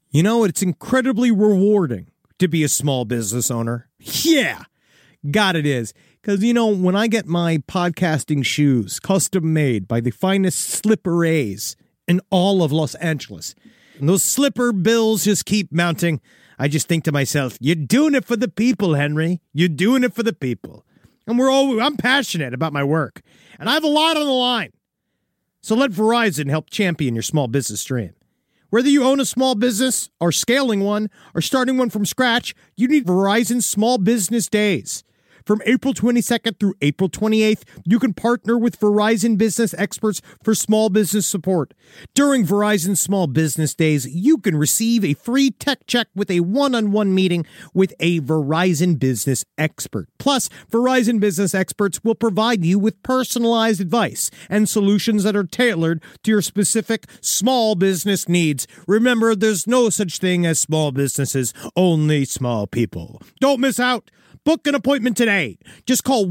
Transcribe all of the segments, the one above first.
You know, it's incredibly rewarding to be a small business owner. Yeah, God, it is. Because, you know, when I get my podcasting shoes custom made by the finest slipper-a's in all of Los Angeles, and those slipper bills just keep mounting, I just think to myself, you're doing it for the people, Henry. You're doing it for the people. And I'm passionate about my work, and I have a lot on the line. So let Verizon help champion your small business dream. Whether you own a small business or scaling one or starting one from scratch, you need Verizon Small Business Days. From April 22nd through April 28th, you can partner with Verizon business experts for small business support. During Verizon Small Business Days, you can receive a free tech check with a one-on-one meeting with a Verizon business expert. Plus, Verizon business experts will provide you with personalized advice and solutions that are tailored to your specific small business needs. Remember, there's no such thing as small businesses, only small people. Don't miss out. Book an appointment today. Just call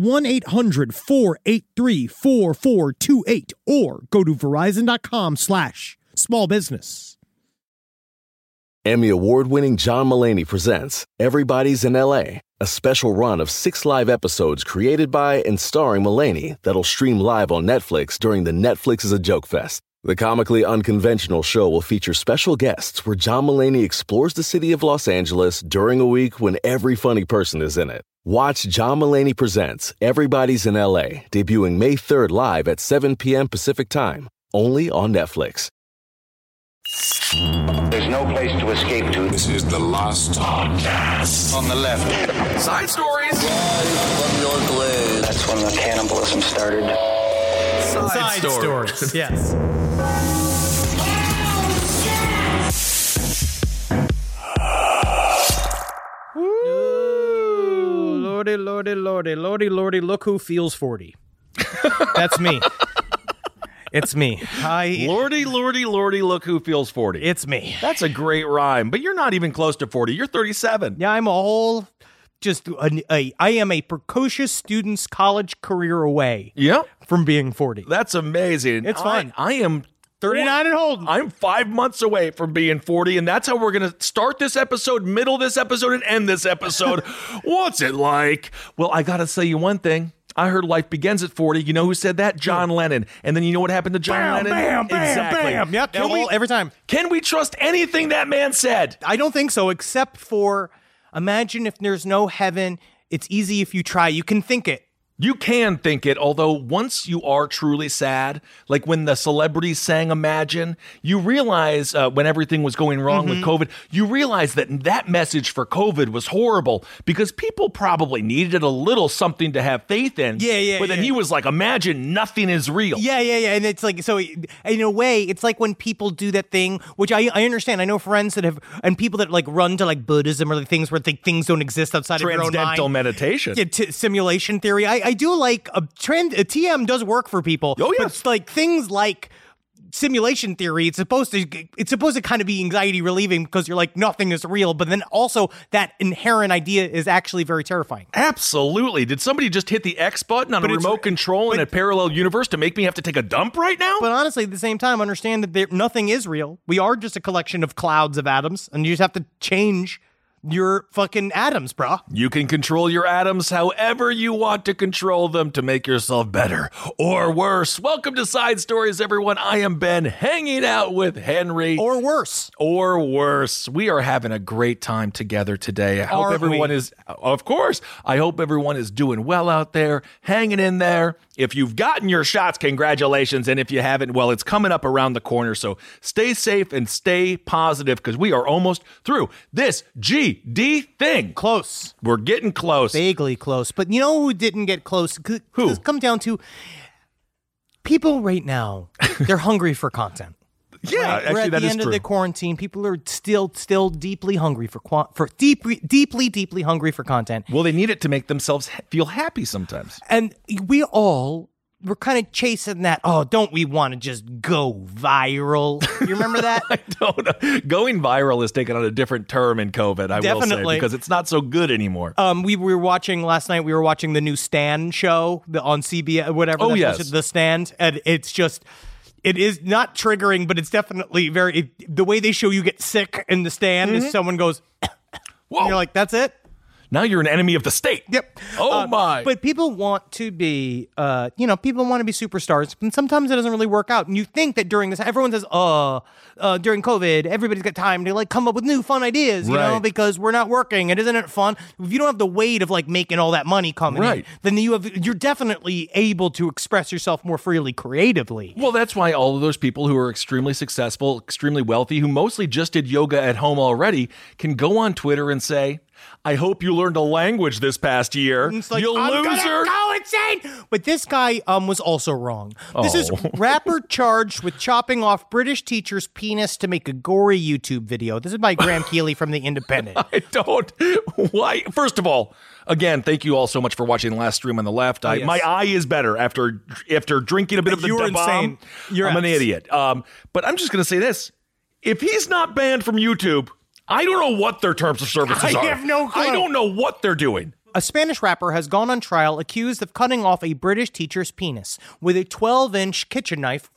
1-800-483-4428 or go to verizon.com/smallbusiness. Emmy award-winning John Mulaney presents Everybody's in L.A., a special run of 6 live episodes created by and starring Mulaney that'll stream live on Netflix during the Netflix is a Joke Fest. The comically unconventional show will feature special guests where John Mulaney explores the city of Los Angeles during a week when every funny person is in it. Watch John Mulaney Presents Everybody's in L.A., debuting May 3rd live at 7 p.m. Pacific Time, only on Netflix. There's no place to escape to. This is the Lost Podcast. On the left. Side stories. From your glade. That's when the cannibalism started. Side stories. Yes. Ooh, lordy, lordy, lordy, lordy, lordy, look who feels 40. That's me. It's me. Lordy, lordy, lordy, look who feels 40. It's me. That's a great rhyme, but you're not even close to 40. You're 37. Yeah, I'm I am a precocious student's college career away from being 40. That's amazing. It's fun. I am 39 and holding. I'm 5 months away from being 40, and that's how we're going to start this episode, middle this episode, and end this episode. What's it like? Well, I got to say you one thing. I heard life begins at 40. You know who said that? John Lennon. And then you know what happened to John Lennon? Bam, exactly. bam. Yep. Every time. Can we trust anything that man said? I don't think so, except for imagine if there's no heaven. It's easy if you try. You can think it. You can think it, although once you are truly sad, like when the celebrities sang Imagine, you realize when everything was going wrong with COVID, you realize that message for COVID was horrible because people probably needed a little something to have faith in. Yeah. But then he was like, imagine nothing is real. Yeah. And it's like, so in a way, it's like when people do that thing, which I understand. I know friends that have, and people that like run to like Buddhism or like things where things don't exist outside of your own mind. Transcendental meditation. Yeah, simulation theory. I do like a TM does work for people. Oh, yeah. But it's like things like simulation theory, it's supposed to kind of be anxiety relieving because you're like, nothing is real. But then also that inherent idea is actually very terrifying. Absolutely. Did somebody just hit the X button on a remote control in a parallel universe to make me have to take a dump right now? But honestly, at the same time, understand that nothing is real. We are just a collection of clouds of atoms, and you just have to change your fucking atoms, bro. You can control your atoms however you want to control them to make yourself better or worse. Welcome to Side Stories, everyone. I am Ben, hanging out with Henry. Or worse. Or worse. We are having a great time together today. I hope everyone is, of course, I hope everyone is doing well out there, hanging in there. If you've gotten your shots, congratulations. And if you haven't, well, it's coming up around the corner. So stay safe and stay positive because we are almost through this GD thing. Close. We're getting close. Vaguely close. But you know who didn't get close? Who? It's come down to people right now. They're hungry for content. Yeah, right? actually, we're at that the is end true. of the quarantine. People are still deeply hungry deeply hungry for content. Well, they need it to make themselves feel happy sometimes. And we're kind of chasing that. Oh, don't we want to just go viral? You remember that? I don't know. Going viral is taken on a different term in COVID, I will say, because it's not so good anymore. We were watching last night. We were watching the new Stan show on CBS, whatever. Oh, yes. The Stand, and it's just It is not triggering, but it's definitely the way they show you get sick in the stand is someone goes, Whoa. and you're like, that's it? Now you're an enemy of the state. Yep. Oh, my. But people want to be, people want to be superstars, and sometimes it doesn't really work out. And you think that during this, everyone says, during COVID, everybody's got time to like come up with new fun ideas, you know, because we're not working. And isn't it fun? If you don't have the weight of like making all that money coming in, then you're definitely able to express yourself more freely creatively. Well, that's why all of those people who are extremely successful, extremely wealthy, who mostly just did yoga at home already, can go on Twitter and say, I hope you learned a language this past year. Like, you I'm loser. gonna go insane. But this guy was also wrong. This is rapper charged with chopping off British teacher's penis to make a gory YouTube video. This is by Graham Keeley from The Independent. I don't. Why? First of all, again, thank you all so much for watching the last stream on the left. Yes. My eye is better after drinking a bit of the You're bomb. insane. I'm an idiot. But I'm just going to say this. If he's not banned from YouTube, I don't know what their terms of services are. I have no clue. I don't know what they're doing. A Spanish rapper has gone on trial accused of cutting off a British teacher's penis with a 12-inch kitchen knife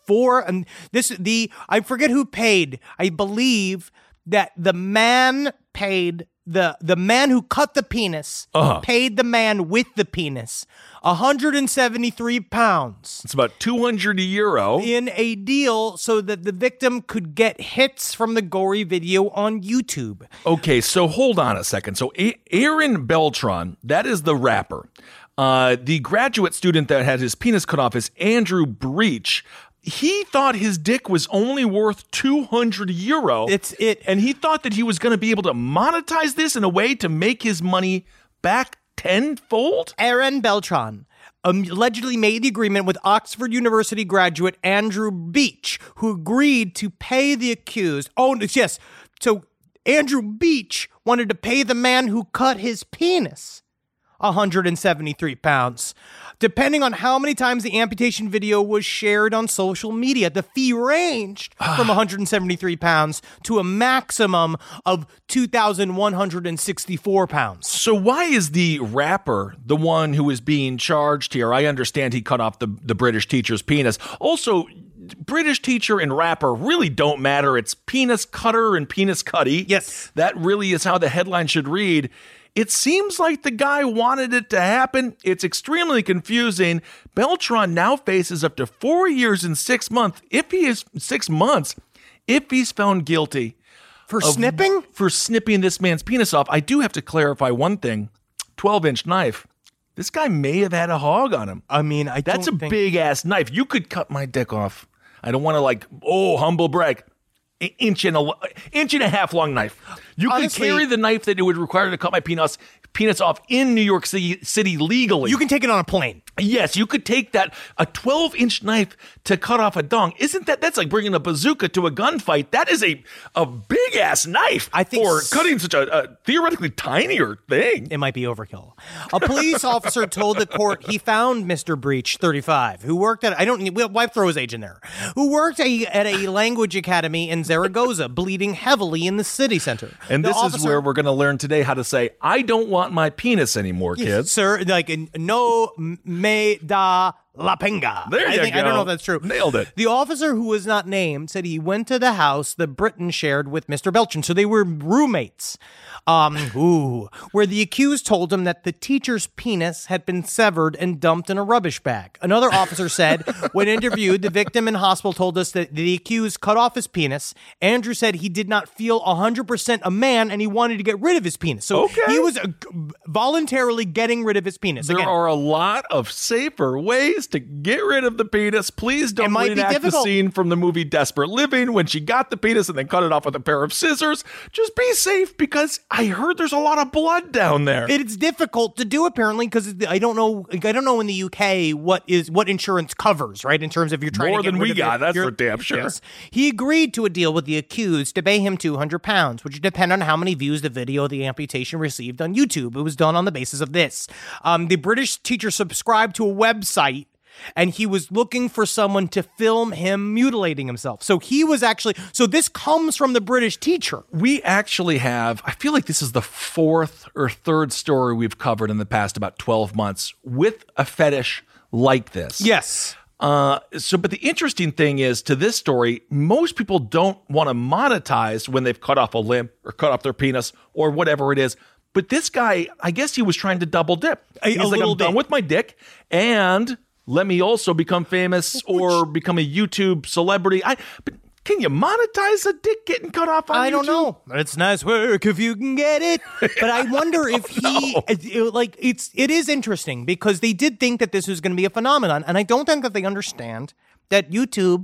I forget who paid. I believe that the man paid the man who cut the penis paid the man with the penis 173 pounds. It's about 200 euro. In a deal so that the victim could get hits from the gory video on YouTube. Okay, so hold on a second. So Aaron Beltran, that is the rapper. The graduate student that had his penis cut off is Andrew Breach. He thought his dick was only worth 200 euro. It's it. And he thought that he was going to be able to monetize this in a way to make his money back tenfold? Aaron Beltran allegedly made the agreement with Oxford University graduate Andrew Beach, who agreed to pay the accused. Oh, yes. So Andrew Beach wanted to pay the man who cut his penis 173 pounds. Depending on how many times the amputation video was shared on social media, the fee ranged from 173 pounds to a maximum of 2,164 pounds. So why is the rapper the one who is being charged here? I understand he cut off the British teacher's penis. Also, British teacher and rapper really don't matter. It's penis cutter and penis cutty. Yes. That really is how the headline should read. It seems like the guy wanted it to happen. It's extremely confusing. Beltran now faces up to 4 years and 6 months if he's found guilty. For snipping? For snipping this man's penis off. I do have to clarify one thing. 12-inch knife. This guy may have had a hog on him. I mean, That's a big-ass knife. You could cut my dick off. I don't want to humble brag. Inch and a half long knife. You Honestly, could carry the knife that it would require to cut my penis off in New York City legally. You can take it on a plane. Yes, you could take that, a 12-inch knife to cut off a dong. That's like bringing a bazooka to a gunfight. That is a big-ass knife for cutting such a theoretically tinier thing. It might be overkill. A police officer told the court he found Mr. Breach, 35, who worked why throw his age in there, who worked at a language academy in Zaragoza, bleeding heavily in the city center. And this is where we're going to learn today how to say, I don't want my penis anymore, kids. Sir, no me da la pinga. There you go. I don't know if that's true. Nailed it. The officer, who was not named, said he went to the house the Briton shared with Mr. Beltran. So they were roommates. Where the accused told him that the teacher's penis had been severed and dumped in a rubbish bag. Another officer said, when interviewed, the victim in hospital told us that the accused cut off his penis. Andrew said he did not feel 100% a man and he wanted to get rid of his penis. So he was voluntarily getting rid of his penis. There are a lot of safer ways to get rid of the penis. Please don't reenact the scene from the movie Desperate Living when she got the penis and then cut it off with a pair of scissors. Just be safe, because I heard there's a lot of blood down there. It's difficult to do, apparently, because I don't know in the UK what insurance covers, right? In terms of you're trying more to get than rid we of got. That's for damn sure. Yes. He agreed to a deal with the accused to pay him £200, which would depend on how many views the video of the amputation received on YouTube. It was done on the basis of this. The British teacher subscribed to a website, and he was looking for someone to film him mutilating himself. So this comes from the British teacher. We actually have, I feel like this is the fourth or third story we've covered in the past about 12 months with a fetish like this. Yes. But the interesting thing is, to this story, most people don't want to monetize when they've cut off a limb or cut off their penis or whatever it is. But this guy, I guess he was trying to double dip. He's like, I'm done with my dick, and let me also become famous or become a YouTube celebrity. But can you monetize a dick getting cut off on YouTube? I don't know. It's nice work if you can get it. But I wonder if it is interesting because they did think that this was going to be a phenomenon, and I don't think that they understand that YouTube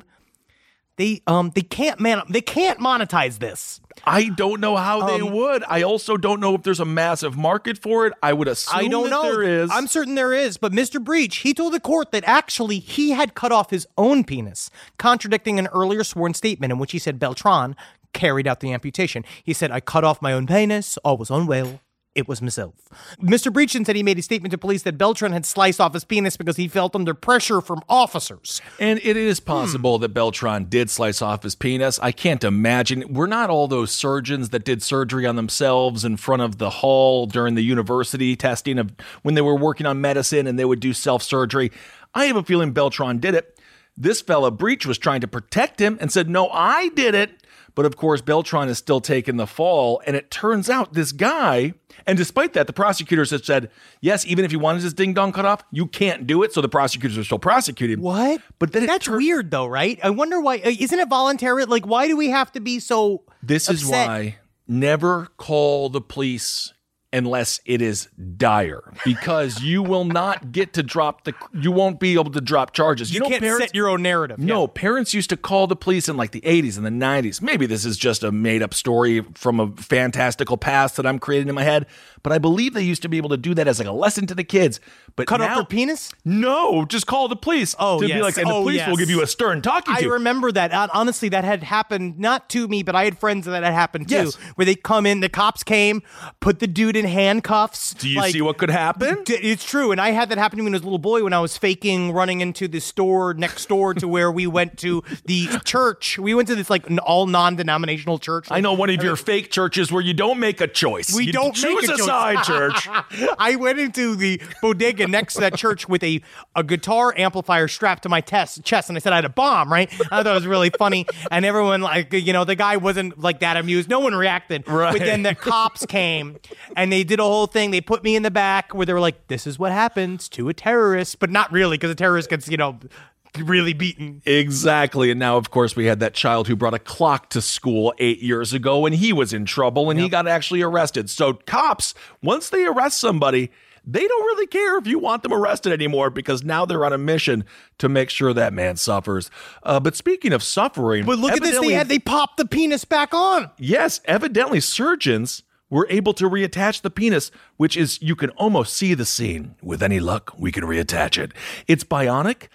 they can't monetize this. I don't know how they would. I also don't know if there's a massive market for it. I would assume there is. I'm certain there is. But Mr. Breach, he told the court that actually he had cut off his own penis, contradicting an earlier sworn statement in which he said Beltran carried out the amputation. He said, I cut off my own penis. All was unwell. It was myself. Mr. Breachin said he made a statement to police that Beltran had sliced off his penis because he felt under pressure from officers. And it is possible that Beltran did slice off his penis. I can't imagine. We're not all those surgeons that did surgery on themselves in front of the hall during the university testing of when they were working on medicine and they would do self-surgery. I have a feeling Beltran did it. This fella Breach was trying to protect him and said, no, I did it. But of course, Beltran is still taking the fall. And it turns out this guy, and despite that, the prosecutors have said, yes, even if he wanted his ding-dong cut off, you can't do it. So the prosecutors are still prosecuting. What? But then that's weird, though, right? I wonder why. Isn't it voluntary? Like, why do we have to be so This is upset? why never call the police unless it is dire, because you will not get to you won't be able to drop charges. You can't set your own narrative. No, yeah. Parents used to call the police in like the 80s and the 90s. Maybe this is just a made up story from a fantastical past that I'm creating in my head, but I believe they used to be able to do that as like a lesson to the kids. But Cut now, off their penis? No, just call the police. Oh, to yes. be like, and the police will give you a stern talking to. I remember that. Honestly, that had happened not to me, but I had friends that had happened too, Yes. where they come in, the cops came, put the dude in handcuffs. Do you see what could happen? It's true. And I had that happen to me when I was a little boy when I was faking running into the store next door to where we went to the church. We went to this like all non-denominational church. I know one of your fake churches where you don't make a choice. We You don't choose make a choice. side, church. I went into the bodega next to that church with a guitar amplifier strapped to my chest, and I said I had a bomb, right? I thought it was really funny, and everyone, like, the guy wasn't like that amused. No one reacted. Right. But then the cops came, and they did a whole thing. They put me in the back where they were like, this is what happens to a terrorist, but not really, because a terrorist gets, really beaten. Exactly. And now, of course, we had that child who brought a clock to school 8 years ago, and he was in trouble, and he got actually arrested. So cops, once they arrest somebody, they don't really care if you want them arrested anymore, because now they're on a mission to make sure that man suffers. But speaking of suffering, But look at this. They popped the penis back on. Yes, evidently surgeons were able to reattach the penis, which is, you can almost see the scene. With any luck, we can reattach it. It's bionic.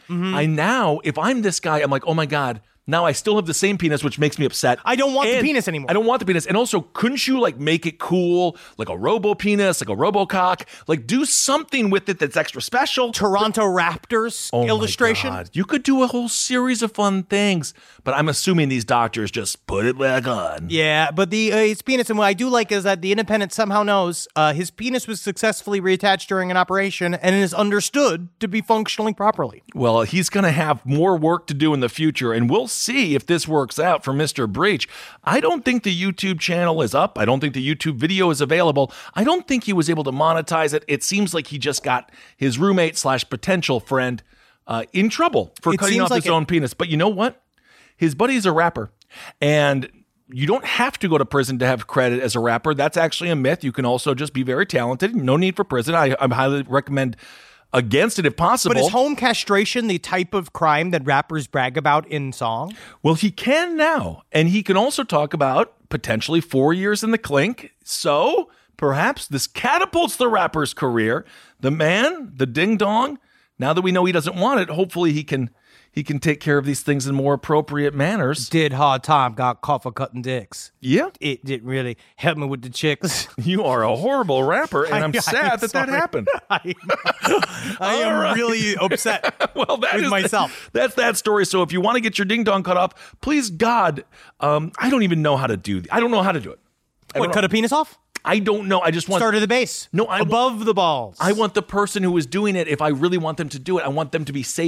If I'm this guy, I'm like, oh my God, now I still have the same penis, which makes me upset. I don't want the penis anymore. I don't want the penis. And also, couldn't you like make it cool, like a robo penis, like a robocock, like do something with it that's extra special? Toronto Raptors illustration. My God. You could do a whole series of fun things, but I'm assuming these doctors just put it back on. Yeah, but his penis, and what I do like is that the Independent somehow knows his penis was successfully reattached during an operation and is understood to be functioning properly. Well, he's going to have more work to do in the future, and we'll see if this works out for Mr. Breach. I don't think the YouTube channel is up. I don't think the YouTube video is available. I don't think he was able to monetize it. It seems like he just got his roommate / potential friend in trouble for cutting off his own penis. But you know what? His buddy's a rapper, and you don't have to go to prison to have credit as a rapper. That's actually a myth. You can also just be very talented. No need for prison. I highly recommend against it if possible. But is home castration the type of crime that rappers brag about in song? Well, he can now. And he can also talk about potentially 4 years in the clink. So perhaps this catapults the rapper's career. The man, the ding-dong, now that we know he doesn't want it, hopefully he can take care of these things in more appropriate manners. Did hard time, got caught for cutting dicks. Yeah. It didn't really help me with the chicks. You are a horrible rapper, and I'm sad that happened. I am really upset Well, with myself. That's that story. So if you want to get your ding-dong cut off, please, God, I don't even know how to do I don't know how to do it. Cut a penis off? I don't know. I just want... Start at the base. No, above the balls. I want the person who is doing it, if I really want them to do it, I want them to be safe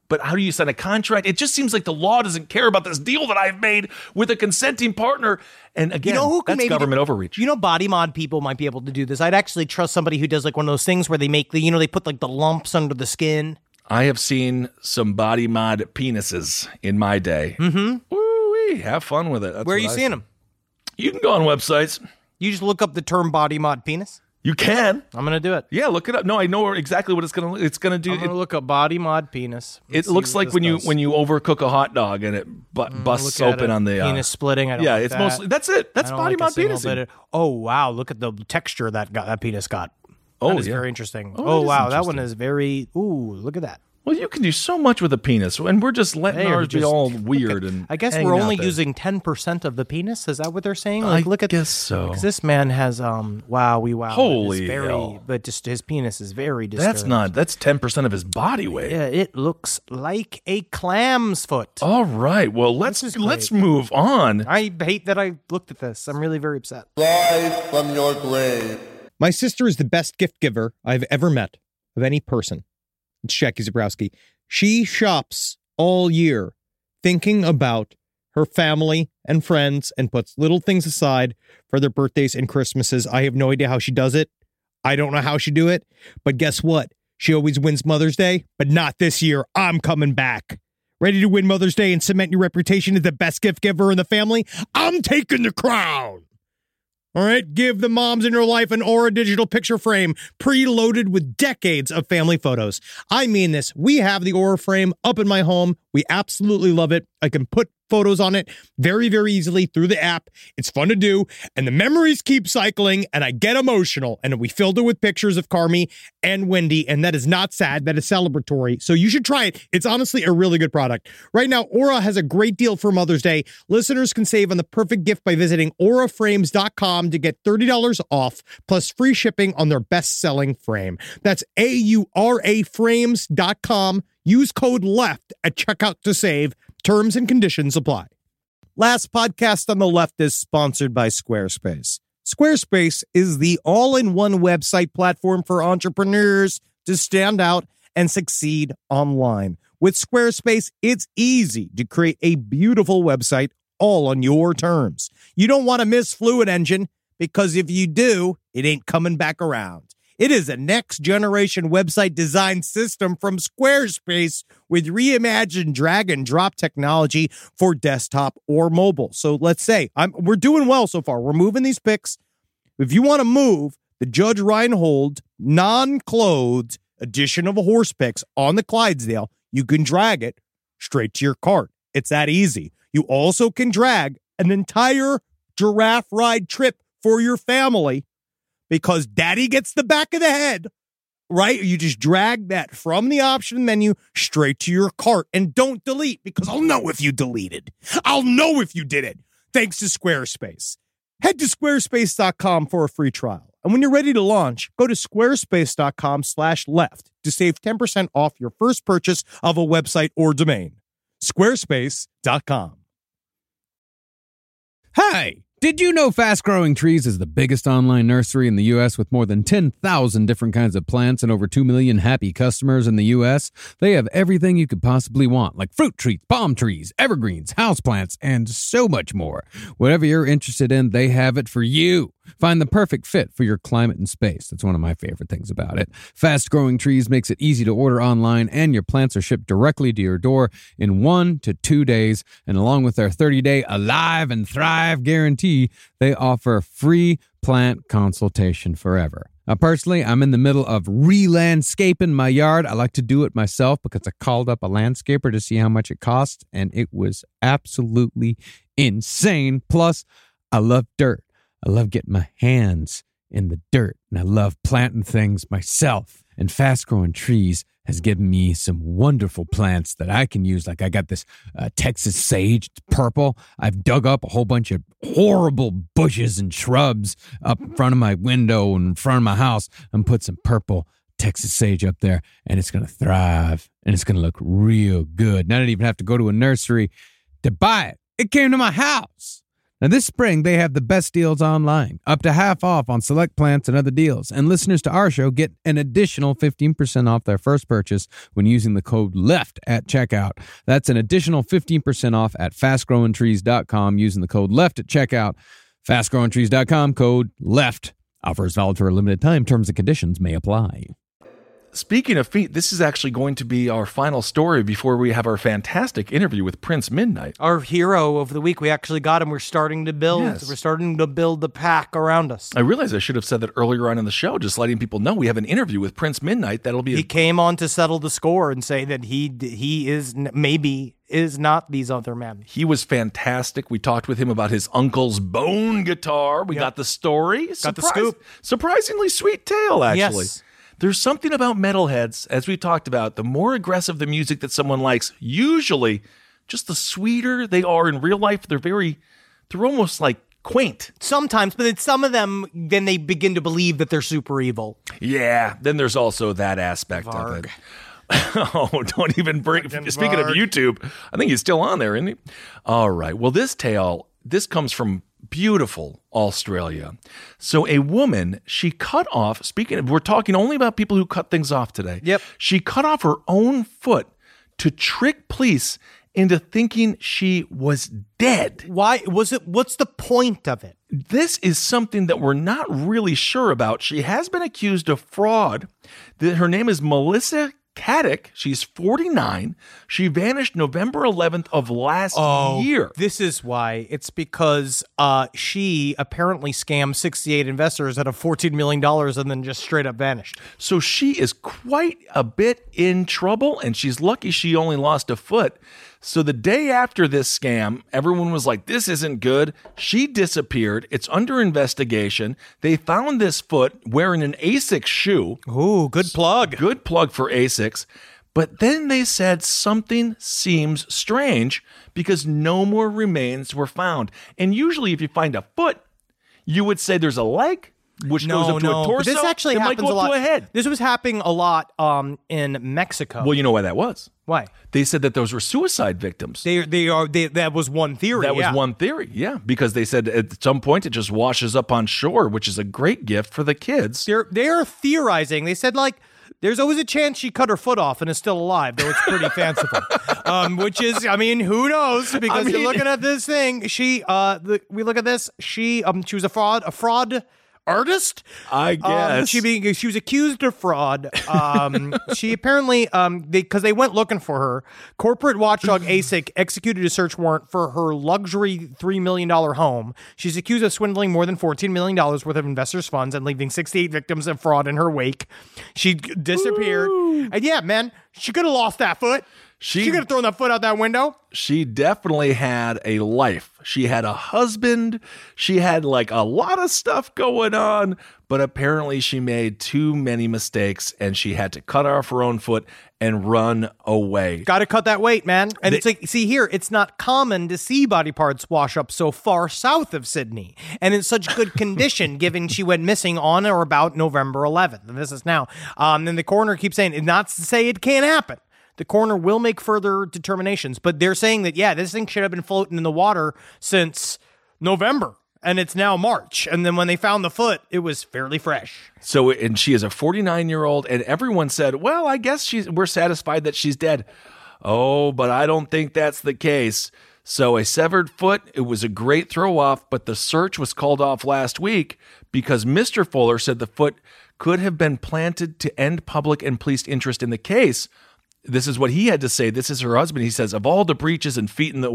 but how do you sign a contract? It just seems like the law doesn't care about this deal that I've made with a consenting partner. And again, that's government overreach. Body mod people might be able to do this. I'd actually trust somebody who does like one of those things where they make they put like the lumps under the skin. I have seen some body mod penises in my day. Mm-hmm. Woo-wee, have fun with it. That's where are you seeing them? You can go on websites. You just look up the term body mod penis? You can. I'm going to do it. Yeah, look it up. No, I know exactly what it's going to do. I'm going to look up body mod penis. It looks like when you overcook a hot dog and it busts open on the penis splitting. I don't like it's that. mostly that's it. That's body mod penis. Oh wow, look at the texture that penis got. That is very interesting. Oh wow, that one is very. Ooh, look at that. Well, you can do so much with a penis, and we're just letting ours be all weird. And I guess we're only using 10% of the penis. Is that what they're saying? I guess so. Because this man has wow. Holy hell! But just his penis is very disturbing. That's 10% of his body weight. Yeah, it looks like a clam's foot. All right, well let's move on. I hate that I looked at this. I'm really very upset. Rise from your grave. My sister is the best gift giver I've ever met of any person. It's Jackie Zabrowski. She shops all year thinking about her family and friends and puts little things aside for their birthdays and Christmases. I have no idea how she does it. I don't know how she do it. But guess what? She always wins Mother's Day, but not this year. I'm coming back. Ready to win Mother's Day and cement your reputation as the best gift giver in the family? I'm taking the crown. All right, give the moms in your life an Aura digital picture frame preloaded with decades of family photos. I mean this. We have the Aura frame up in my home. We absolutely love it. I can put photos on it very, very easily through the app. It's fun to do, and the memories keep cycling, and I get emotional. And we filled it with pictures of Carmi and Wendy, and that is not sad. That is celebratory. So you should try it. It's honestly a really good product. Right now, Aura has a great deal for Mother's Day. Listeners can save on the perfect gift by visiting auraframes.com to get $30 off, plus free shipping on their best-selling frame. That's AURA frames.com. Use code LEFT at checkout to save. Terms and conditions apply. Last podcast on the left is sponsored by Squarespace. Squarespace is the all-in-one website platform for entrepreneurs to stand out and succeed online. With Squarespace, it's easy to create a beautiful website all on your terms. You don't want to miss Fluid Engine, because if you do, it ain't coming back around. It is a next-generation website design system from Squarespace with reimagined drag-and-drop technology for desktop or mobile. So let's say we're doing well so far. We're moving these pics. If you want to move the Judge Reinhold non-clothed edition of a horse picks on the Clydesdale, you can drag it straight to your cart. It's that easy. You also can drag an entire giraffe ride trip for your family, because daddy gets the back of the head, right? You just drag that from the option menu straight to your cart, and don't delete, because I'll know if you deleted. I'll know if you did it. Thanks to Squarespace. Head to squarespace.com for a free trial. And when you're ready to launch, go to squarespace.com/left to save 10% off your first purchase of a website or domain. Squarespace.com. Hi! Did you know Fast Growing Trees is the biggest online nursery in the U.S. with more than 10,000 different kinds of plants and over 2 million happy customers in the U.S.? They have everything you could possibly want, like fruit trees, palm trees, evergreens, houseplants, and so much more. Whatever you're interested in, they have it for you. Find the perfect fit for your climate and space. That's one of my favorite things about it. Fast Growing Trees makes it easy to order online, and your plants are shipped directly to your door in 1 to 2 days. And along with their 30-day Alive and Thrive guarantee, they offer free plant consultation forever. Now, personally, I'm in the middle of re-landscaping my yard. I like to do it myself because I called up a landscaper to see how much it cost, and it was absolutely insane. Plus, I love dirt. I love getting my hands in the dirt, and I love planting things myself. And Fast Growing Trees has given me some wonderful plants that I can use. Like I got this Texas sage, it's purple. I've dug up a whole bunch of horrible bushes and shrubs up in front of my window and in front of my house, and put some purple Texas sage up there, and it's going to thrive, and it's going to look real good. And I didn't even have to go to a nursery to buy it. It came to my house. Now, this spring, they have the best deals online, up to half off on select plants and other deals. And listeners to our show get an additional 15% off their first purchase when using the code LEFT at checkout. That's an additional 15% off at fastgrowingtrees.com using the code LEFT at checkout. Fastgrowingtrees.com, code LEFT. Offers valid for a limited time. Terms and conditions may apply. Speaking of feet, this is actually going to be our final story before we have our fantastic interview with Prince Midnight. Our hero of the week. We actually got him. We're starting to build. Yes. We're starting to build the pack around us. I realize I should have said that earlier on in the show, just letting people know we have an interview with Prince Midnight. That'll be He came on to settle the score and say that he is maybe is not these other men. He was fantastic. We talked with him about his uncle's bone guitar. We got the story. Got the scoop. Surprisingly sweet tale, actually. Yes. There's something about metalheads, as we talked about, the more aggressive the music that someone likes, usually just the sweeter they are in real life. They're almost like quaint. Sometimes, but then some of them, then they begin to believe that they're super evil. Yeah, then there's also that aspect of it. Oh, don't even bring... Speaking of YouTube, I think he's still on there, isn't he? All right. Well, this comes from beautiful Australia. So a woman, she cut off, we're talking only about people who cut things off today. Yep. She cut off her own foot to trick police into thinking she was dead. Why was it? What's the point of it? This is something that we're not really sure about. She has been accused of fraud. Her name is Melissa Caddick. She's 49. She vanished November 11th of last year. This is why. It's because she apparently scammed 68 investors out of $14 million and then just straight up vanished. So she is quite a bit in trouble, and she's lucky she only lost a foot. So the day after this scam, everyone was like, this isn't good. She disappeared. It's under investigation. They found this foot wearing an Asics shoe. Ooh, good plug. Good plug for Asics. But then they said something seems strange because no more remains were found. And usually if you find a foot, you would say there's a leg, which goes up to a torso. But this actually it happens might go a lot. up to a head. This was happening a lot in Mexico. Well, you know why that was? Why? They said that those were suicide victims. That was one theory. That was one theory, yeah. Because they said at some point it just washes up on shore, which is a great gift for the kids. They are theorizing. They said, like, there's always a chance she cut her foot off and is still alive, though it's pretty fanciful. Which is, I mean, who knows? Because you're looking at this thing. We look at this. She was a fraud artist, I guess. She was accused of fraud. She apparently, because they went looking for her, corporate watchdog ASIC executed a search warrant for her luxury $3 million home. She's accused of swindling more than $14 million worth of investors' funds and leaving 68 victims of fraud in her wake. She disappeared. And yeah, man, she could have lost that foot. She could have thrown that foot out that window. She definitely had a life. She had a husband. She had like a lot of stuff going on, but apparently she made too many mistakes and she had to cut off her own foot and run away. Got to cut that weight, man. And it's like, see here, it's not common to see body parts wash up so far south of Sydney and in such good condition, given she went missing on or about November 11th. And this is now. And the coroner keeps saying, not to say it can't happen. The coroner will make further determinations, but they're saying that, yeah, this thing should have been floating in the water since November, and it's now March. And then when they found the foot, it was fairly fresh. So, and she is a 49-year-old, and everyone said, well, I guess we're satisfied that she's dead. Oh, but I don't think that's the case. So a severed foot, it was a great throw-off, but the search was called off last week because Mr. Fuller said the foot could have been planted to end public and police interest in the case. This is what he had to say. This is her husband. He says, of all the beaches and feet in the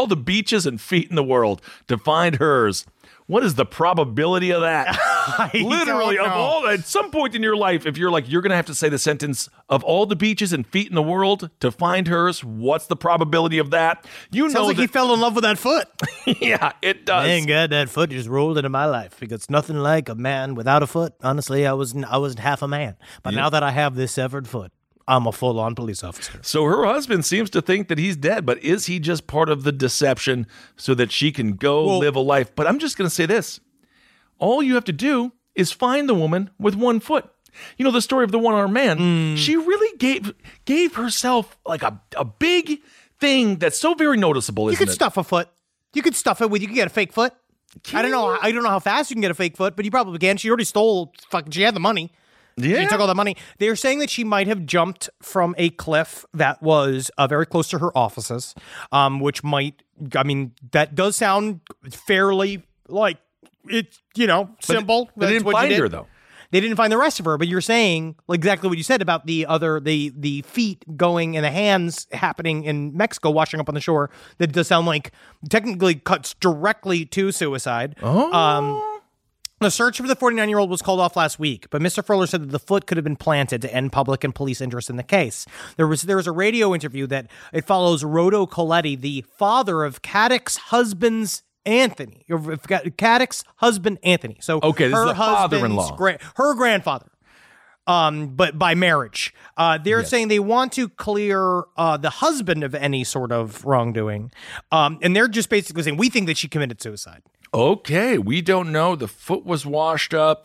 world, to find hers, what is the probability of that? Literally, of all, at some point in your life, if you're like, you're going to have to say the sentence, of all the beaches and feet in the world, to find hers, what's the probability of that? Sounds like he fell in love with that foot. Yeah, it does. Man, God, that foot just rolled into my life because nothing like a man without a foot. Honestly, I wasn't half a man. But now that I have this severed foot, I'm a full-on police officer. So her husband seems to think that he's dead, but is he just part of the deception so that she can go live a life? But I'm just going to say this. All you have to do is find the woman with one foot. You know, the story of the one-armed man, she really gave herself like a big thing that's so very noticeable, isn't it? You could stuff a foot. You could stuff it with. You could get a fake foot. I don't know how fast you can get a fake foot, but you probably can. She already stole. She had the money. Yeah. She took all the money. They're saying that she might have jumped from a cliff that was very close to her offices, which might. I mean, that does sound fairly like it's simple. But they didn't find her though. They didn't find the rest of her, but you're saying exactly what you said about the feet going and the hands happening in Mexico, washing up on the shore. That does sound like technically cuts directly to suicide. Oh. The search for the 49-year-old was called off last week, but Mr. Furler said that the foot could have been planted to end public and police interest in the case. There was a radio interview that it follows Rodo Coletti, the father of Caddick's husband's Anthony. Caddick's husband Anthony. So okay, this her is a father-in-law. Her grandfather. But by marriage. They're saying they want to clear the husband of any sort of wrongdoing. And they're just basically saying, we think that she committed suicide. Okay, we don't know. The foot was washed up.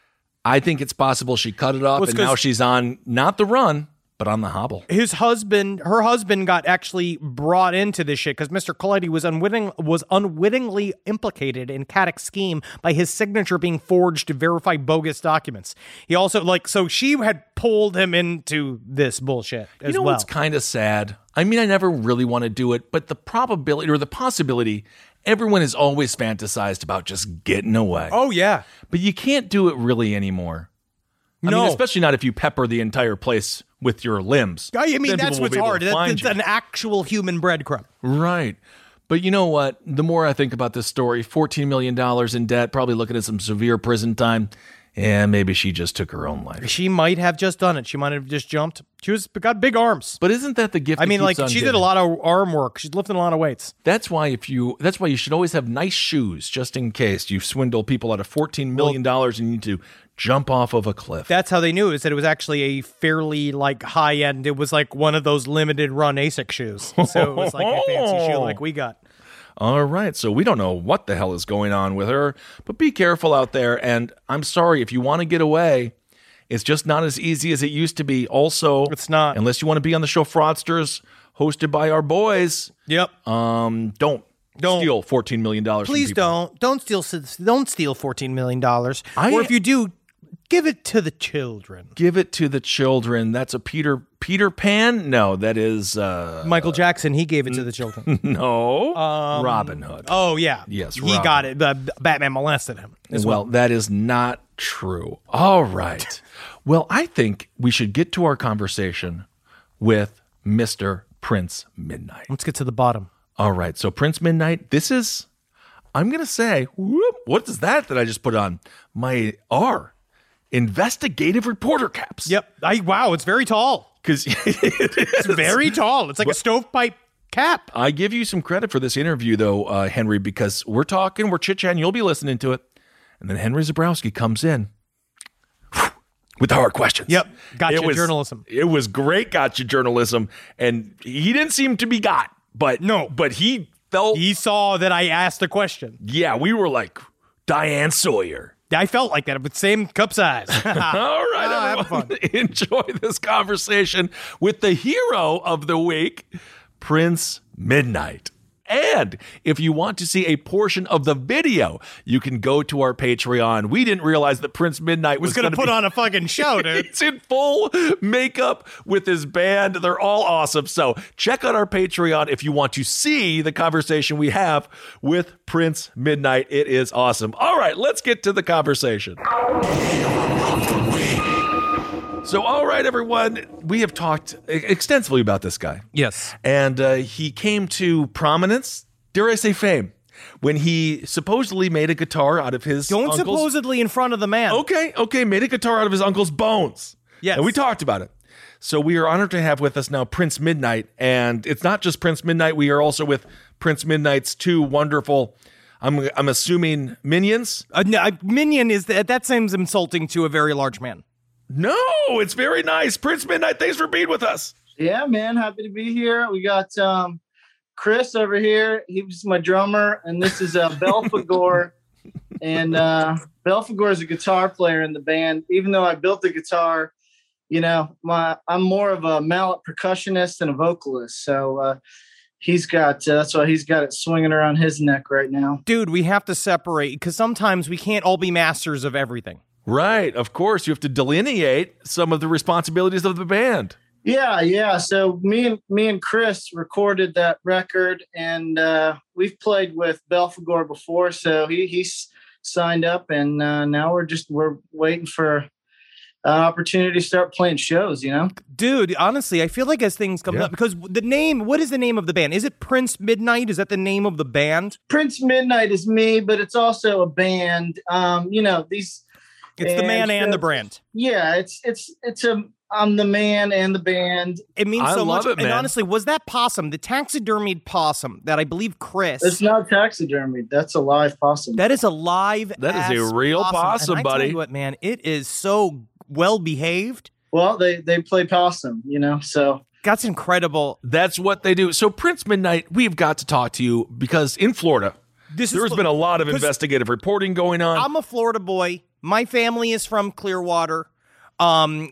I think it's possible she cut it off, and now she's on not the run, but on the hobble. Her husband got actually brought into this shit because Mr. Coletti was unwittingly implicated in Caddick's scheme by his signature being forged to verify bogus documents. He also so she had pulled him into this bullshit as well. What's kind of sad? I mean, I never really want to do it, but the probability or the possibility, everyone has always fantasized about just getting away. Oh yeah, but you can't do it really anymore. I mean, especially not if you pepper the entire place with your limbs. I mean, that's what's hard. It's an actual human breadcrumb. Right. But you know what? The more I think about this story, $14 million in debt, probably looking at some severe prison time. And maybe she just took her own life. She might have just done it. She might have just jumped. Got big arms. But isn't that the gift? I mean, she did a lot of arm work. She's lifting a lot of weights. That's why you should always have nice shoes, just in case you swindle people out of $14 million and you need to jump off of a cliff. That's how they knew, is that it was actually a fairly high end. It was like one of those limited run ASIC shoes. So it was like a fancy shoe like we got. All right, so we don't know what the hell is going on with her, but be careful out there. And I'm sorry, if you want to get away, it's just not as easy as it used to be. Also, it's not. Unless you want to be on the show Fraudsters, hosted by our boys. Yep. Don't steal $14 million. Please don't steal $14 million. Or if you do, give it to the children. Give it to the children. That's a Peter Pan? No, that is Michael Jackson. He gave it to the children. No, Robin Hood. Oh yeah, yes, he got it. Batman molested him as well. That is not true. All right. Well, I think we should get to our conversation with Mr. Prince Midnight. Let's get to the bottom. All right. So Prince Midnight, this is, I'm going to say, what is that I just put on? My investigative reporter caps. Yep. Wow, it's very tall. Because it's very tall. It's like a stovepipe cap. I give you some credit for this interview, though, Henry, because we're chit-chatting, you'll be listening to it. And then Henry Zebrowski comes in with the hard questions. Yep. Gotcha journalism. It was great gotcha journalism. And he didn't seem to be got, but he felt... He saw that I asked a question. Yeah, we were like Diane Sawyer. I felt like that, but same cup size. All right, everyone, enjoy this conversation with the hero of the week, Prince Midnight. And if you want to see a portion of the video, you can go to our Patreon. We didn't realize that Prince Midnight was going to put on a fucking show, dude. He's in full makeup with his band. They're all awesome. So check out our Patreon if you want to see the conversation we have with Prince Midnight. It is awesome. All right, let's get to the conversation. So, all right, everyone, we have talked extensively about this guy. Yes. And he came to prominence, dare I say fame, when he supposedly made a guitar out of his uncle's... supposedly in front of the man. Okay, made a guitar out of his uncle's bones. Yes. And we talked about it. So we are honored to have with us now Prince Midnight. And it's not just Prince Midnight. We are also with Prince Midnight's two wonderful... I'm assuming minions? Minion is... That seems insulting to a very large man. No, it's very nice. Prince Midnight, thanks for being with us. Yeah, man. Happy to be here. We got Chris over here. He's my drummer. And this is Belphegor. And Belphegor is a guitar player in the band. Even though I built the guitar, I'm more of a mallet percussionist and a vocalist. So he's got that's why he's got it swinging around his neck right now. Dude, we have to separate because sometimes we can't all be masters of everything. Right. Of course, you have to delineate some of the responsibilities of the band. Yeah. So me and Chris recorded that record, and we've played with Belphegor before, so he's signed up, and now we're waiting for an opportunity to start playing shows, you know? Dude, honestly, I feel like as things come up, because what is the name of the band? Is it Prince Midnight? Is that the name of the band? Prince Midnight is me, but it's also a band. It's the man and the brand. Yeah, I'm the man and the band. It means so much. It, man. And honestly, was that possum, the taxidermied possum that I believe Chris... It's not taxidermied. That's a live possum. That is a live That is a real possum, and buddy. I tell you what, man, it is so well behaved. Well, they play possum, you know, so... That's incredible. That's what they do. So Prince Midnight, we've got to talk to you because in Florida, there's been a lot of investigative reporting going on. I'm a Florida boy. My family is from Clearwater. I'm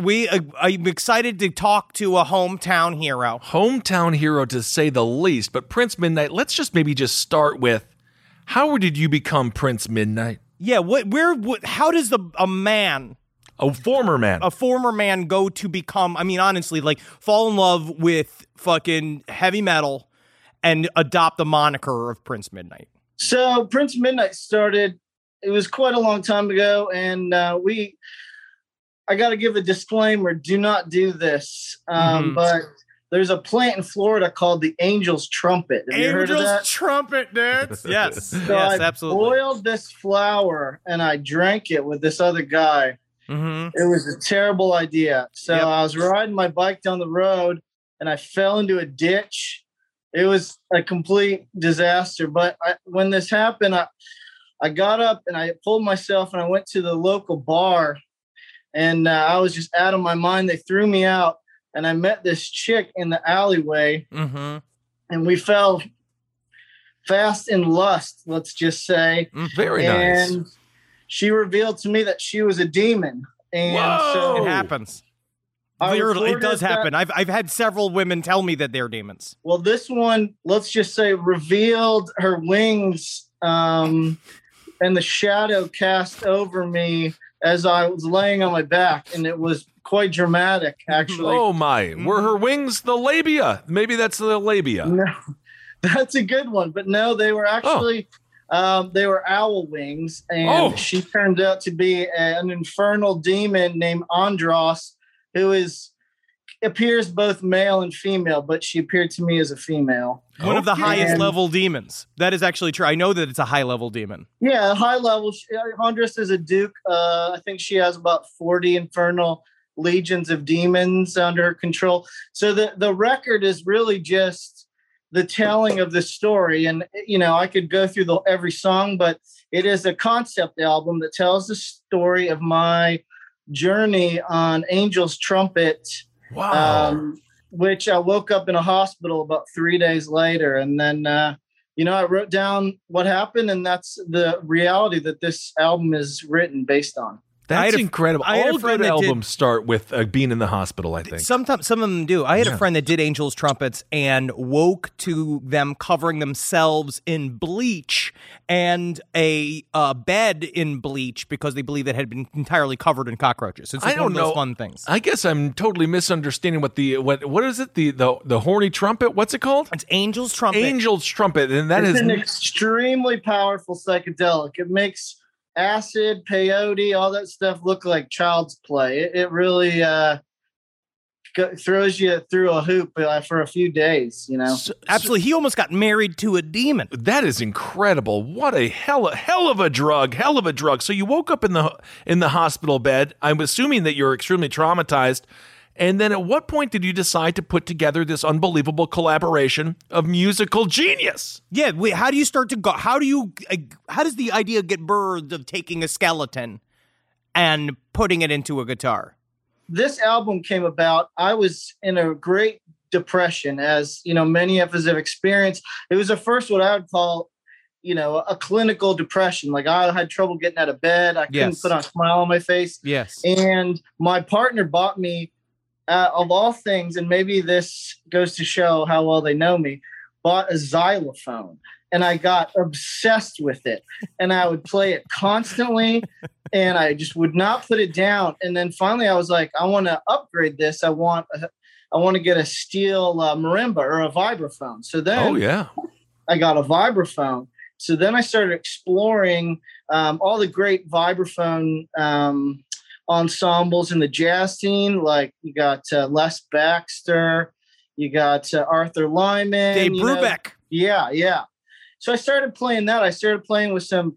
excited to talk to a hometown hero. Hometown hero, to say the least. But Prince Midnight, let's just start with, how did you become Prince Midnight? Yeah, how does a former man go to become, I mean, honestly, like fall in love with fucking heavy metal and adopt the moniker of Prince Midnight? So Prince Midnight started, it was quite a long time ago, and I got to give a disclaimer, do not do this. But there's a plant in Florida called the Angel's Trumpet. Have you heard of that? Angel's Trumpet, dude. Yes. So yes, I absolutely. boiled this flower and I drank it with this other guy. Mm-hmm. It was a terrible idea. So I was riding my bike down the road and I fell into a ditch. It was a complete disaster. But when this happened, I got up and I pulled myself and I went to the local bar. And I was just out of my mind. They threw me out, and I met this chick in the alleyway, and we fell fast in lust, let's just say. Very nice. And she revealed to me that she was a demon. And so it happens. It does happen. I've had several women tell me that they're demons. Well, this one, let's just say, revealed her wings, and the shadow cast over me as I was laying on my back, and it was quite dramatic, actually. Oh, my. Were her wings the labia? Maybe that's the labia. No, that's a good one. But no, they were actually, they were owl wings, and she turned out to be an infernal demon named Andros, who appears both male and female, but she appeared to me as a female. One of the highest level demons. That is actually true. I know that it's a high level demon. Yeah, high level. Andros is a duke. I think she has about 40 infernal legions of demons under her control. So the record is really just the telling of the story. And, you know, I could go through every song, but it is a concept album that tells the story of my journey on Angel's Trumpet. Wow. Which I woke up in a hospital about 3 days later. And then, I wrote down what happened, and that's the reality that this album is written based on. That's incredible. All good albums start with being in the hospital, I think. Sometimes some of them do. I had a friend that did Angel's Trumpets and woke to them covering themselves in bleach and a bed in bleach because they believed it had been entirely covered in cockroaches. It's one of those fun things. I guess I'm totally misunderstanding what is it? The horny trumpet? What's it called? It's Angel's Trumpet. Angel's Trumpet, and it's an extremely powerful psychedelic. It makes acid, peyote, all that stuff look like child's play. It really throws you through a hoop for a few days, you know. Absolutely. He almost got married to a demon. That is incredible. What a hell of a drug. So you woke up in the hospital bed. I'm assuming that you're extremely traumatized. And then at what point did you decide to put together this unbelievable collaboration of musical genius? Yeah, how do you start to go? How does the idea get birthed of taking a skeleton and putting it into a guitar? This album came about. I was in a great depression, as you know, many of us have experienced. It was the first what I would call, a clinical depression. Like I had trouble getting out of bed. I couldn't put on a smile on my face. Yes. And my partner bought me of all things, and maybe this goes to show how well they know me, bought a xylophone. And I got obsessed with it. And I would play it constantly. And I just would not put it down. And then finally I was like, I want to upgrade this. I want to get a steel marimba or a vibraphone. So then I got a vibraphone. So then I started exploring all the great vibraphone ensembles in the jazz scene. Like you got Les Baxter, you got Arthur Lyman. Dave Brubeck. Yeah. So I started playing that. I started playing with some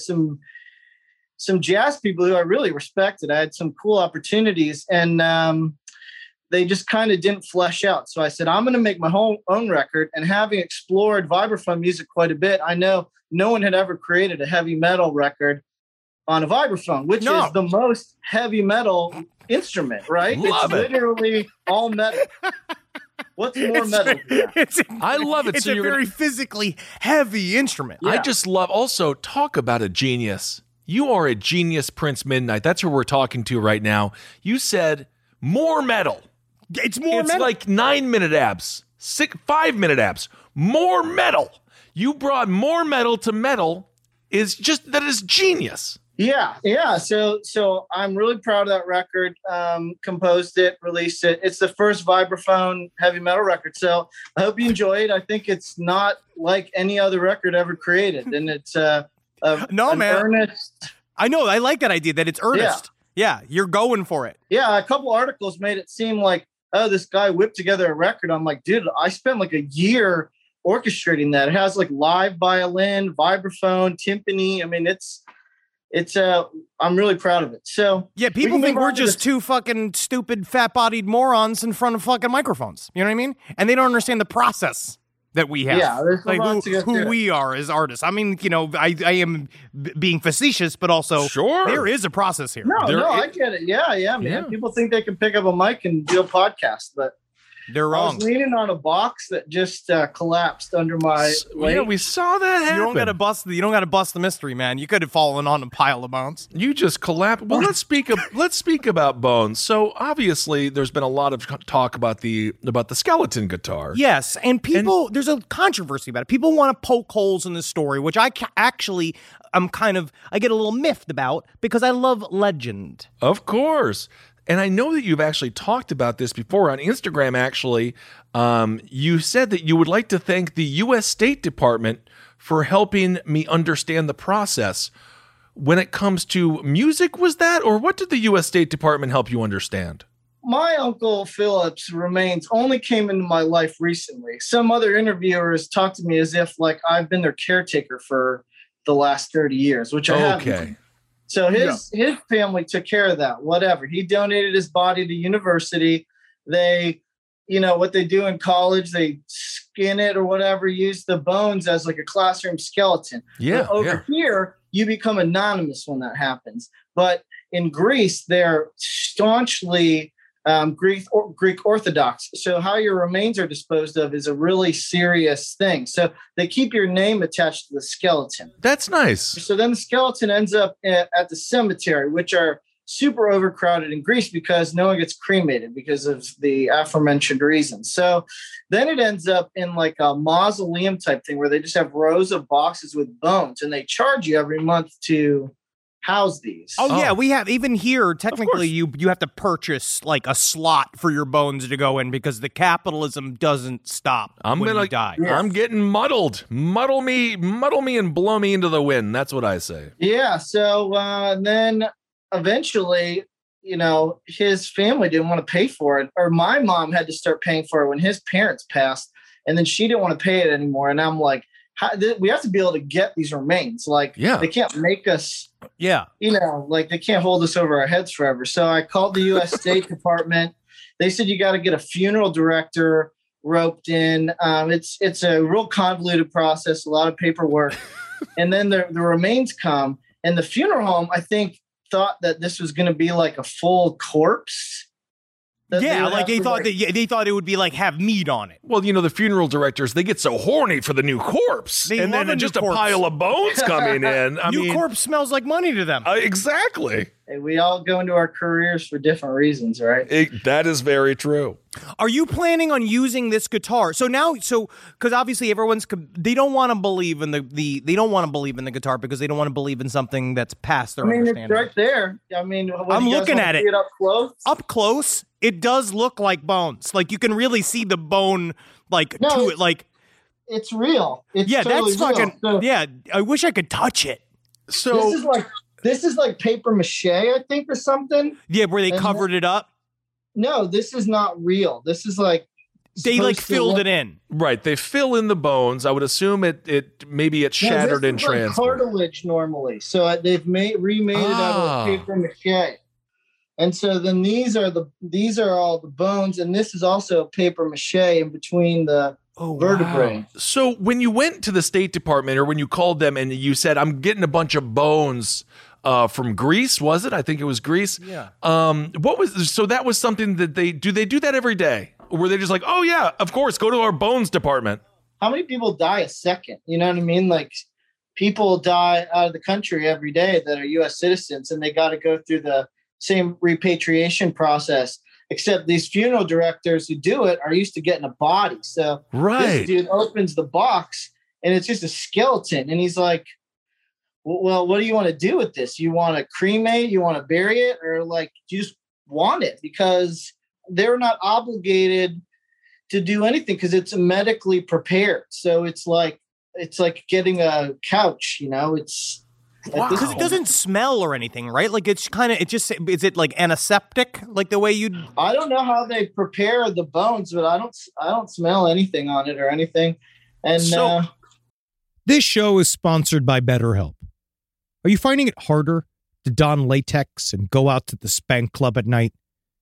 jazz people who I really respected. I had some cool opportunities, and they just kind of didn't flesh out. So I said, I'm going to make my own record. And having explored vibraphone music quite a bit, I know no one had ever created a heavy metal record on a vibraphone, which is the most heavy metal instrument, right? Love it's literally all metal. What's more metal? I love it. It's a very physically heavy instrument. Yeah. I just love, also, talk about a genius. You are a genius, Prince Midnight. That's who we're talking to right now. You said more metal. It's more metal. It's like 9-minute abs, 5-minute abs, more metal. You brought more metal to metal. That is genius. Yeah. So I'm really proud of that record. Composed it, released it. It's the first vibraphone heavy metal record. So I hope you enjoy it. I think it's not like any other record ever created, and it's earnest. I know. I like that idea that it's earnest. Yeah, you're going for it. Yeah, a couple articles made it seem like, oh, this guy whipped together a record. I'm like, dude, I spent like a year orchestrating that. It has like live violin, vibraphone, timpani. I mean, I'm really proud of it. So yeah, people think we're just two fucking stupid, fat-bodied morons in front of fucking microphones. You know what I mean? And they don't understand the process that we have. Yeah, like who we are as artists. I mean, I am being facetious, but also there is a process here. No, I get it. Yeah, man. Yeah. People think they can pick up a mic and do a podcast, but they're wrong. I was leaning on a box that just collapsed under my weight. Yeah, we saw that happen. You don't got to bust the mystery, man. You could have fallen on a pile of bones. You just collapsed. Well, let's speak about bones. So obviously, there's been a lot of talk about the skeleton guitar. Yes, and there's a controversy about it. People want to poke holes in the story, which I get a little miffed about because I love legend. Of course. And I know that you've actually talked about this before on Instagram, actually. You said that you would like to thank the U.S. State Department for helping me understand the process. When it comes to music, was that? Or what did the U.S. State Department help you understand? My Uncle Philip's remains only came into my life recently. Some other interviewers talked to me as if like I've been their caretaker for the last 30 years, which I haven't. So his family took care of that, whatever. He donated his body to university. They, what they do in college, they skin it or whatever, use the bones as like a classroom skeleton. Yeah. But over here, you become anonymous when that happens. But in Greece, they're staunchly Greek Orthodox. So how your remains are disposed of is a really serious thing. So they keep your name attached to the skeleton. That's nice. So then the skeleton ends up at the cemetery, which are super overcrowded in Greece because no one gets cremated because of the aforementioned reasons. So then it ends up in like a mausoleum type thing where they just have rows of boxes with bones, and they charge you every month to house these. Oh yeah, we have, even here, technically you have to purchase like a slot for your bones to go in because the capitalism doesn't stop when you die. Yeah. I'm getting muddled. Muddle me and blow me into the wind. That's what I say. Yeah, so then eventually, his family didn't want to pay for it, or my mom had to start paying for it when his parents passed, and then she didn't want to pay it anymore. And I'm like, we have to be able to get these remains. Like, they can't make us, like they can't hold us over our heads forever. So I called the U.S. State Department. They said, you got to get a funeral director roped in. It's a real convoluted process, a lot of paperwork. And then the remains come, and the funeral home, I think, thought that this was going to be like a full corpse. Yeah, like they thought it would be like have meat on it. Well, the funeral directors, they get so horny for the new corpse, and then just a pile of bones coming in. New corpse smells like money to them. Exactly. Hey, we all go into our careers for different reasons, right? That is very true. Are you planning on using this guitar? So because obviously they don't want to believe in they don't want to believe in the guitar because they don't want to believe in something that's past their understanding. It's right there. I mean, I'm looking at it up close. Up close, it does look like bones. Like you can really see the bone, it's real. It's that's totally fucking real. So, yeah. I wish I could touch it. So this is like paper mache, I think, or something. Yeah, where they covered it up. No, this is not real. This is like they filled it in. Right, they fill in the bones. I would assume it shattered and transferred. Like cartilage normally, so they've remade it out of paper mache. And so then these are all the bones, and this is also paper mache in between the vertebrae. Wow. So when you went to the State Department, or when you called them and you said, "I'm getting a bunch of bones from Greece," was it? I think it was Greece. Yeah. That was something that they do that every day? Or were they just like, "Oh yeah, of course, go to our bones department"? How many people die a second? You know what I mean? Like people die out of the country every day that are U.S. citizens, and they got to go through the same repatriation process. Except these funeral directors who do it are used to getting a body. So this dude opens the box and it's just a skeleton. And he's like, well, what do you want to do with this? You want to cremate? You want to bury it? Or like, you just want it? Because they're not obligated to do anything because it's medically prepared. So it's like getting a couch, it's, because it doesn't smell or anything, right? Like is it like antiseptic, like the way you'd? I don't know how they prepare the bones, but I don't smell anything on it or anything. And this show is sponsored by BetterHelp. Are you finding it harder to don latex and go out to the spank club at night?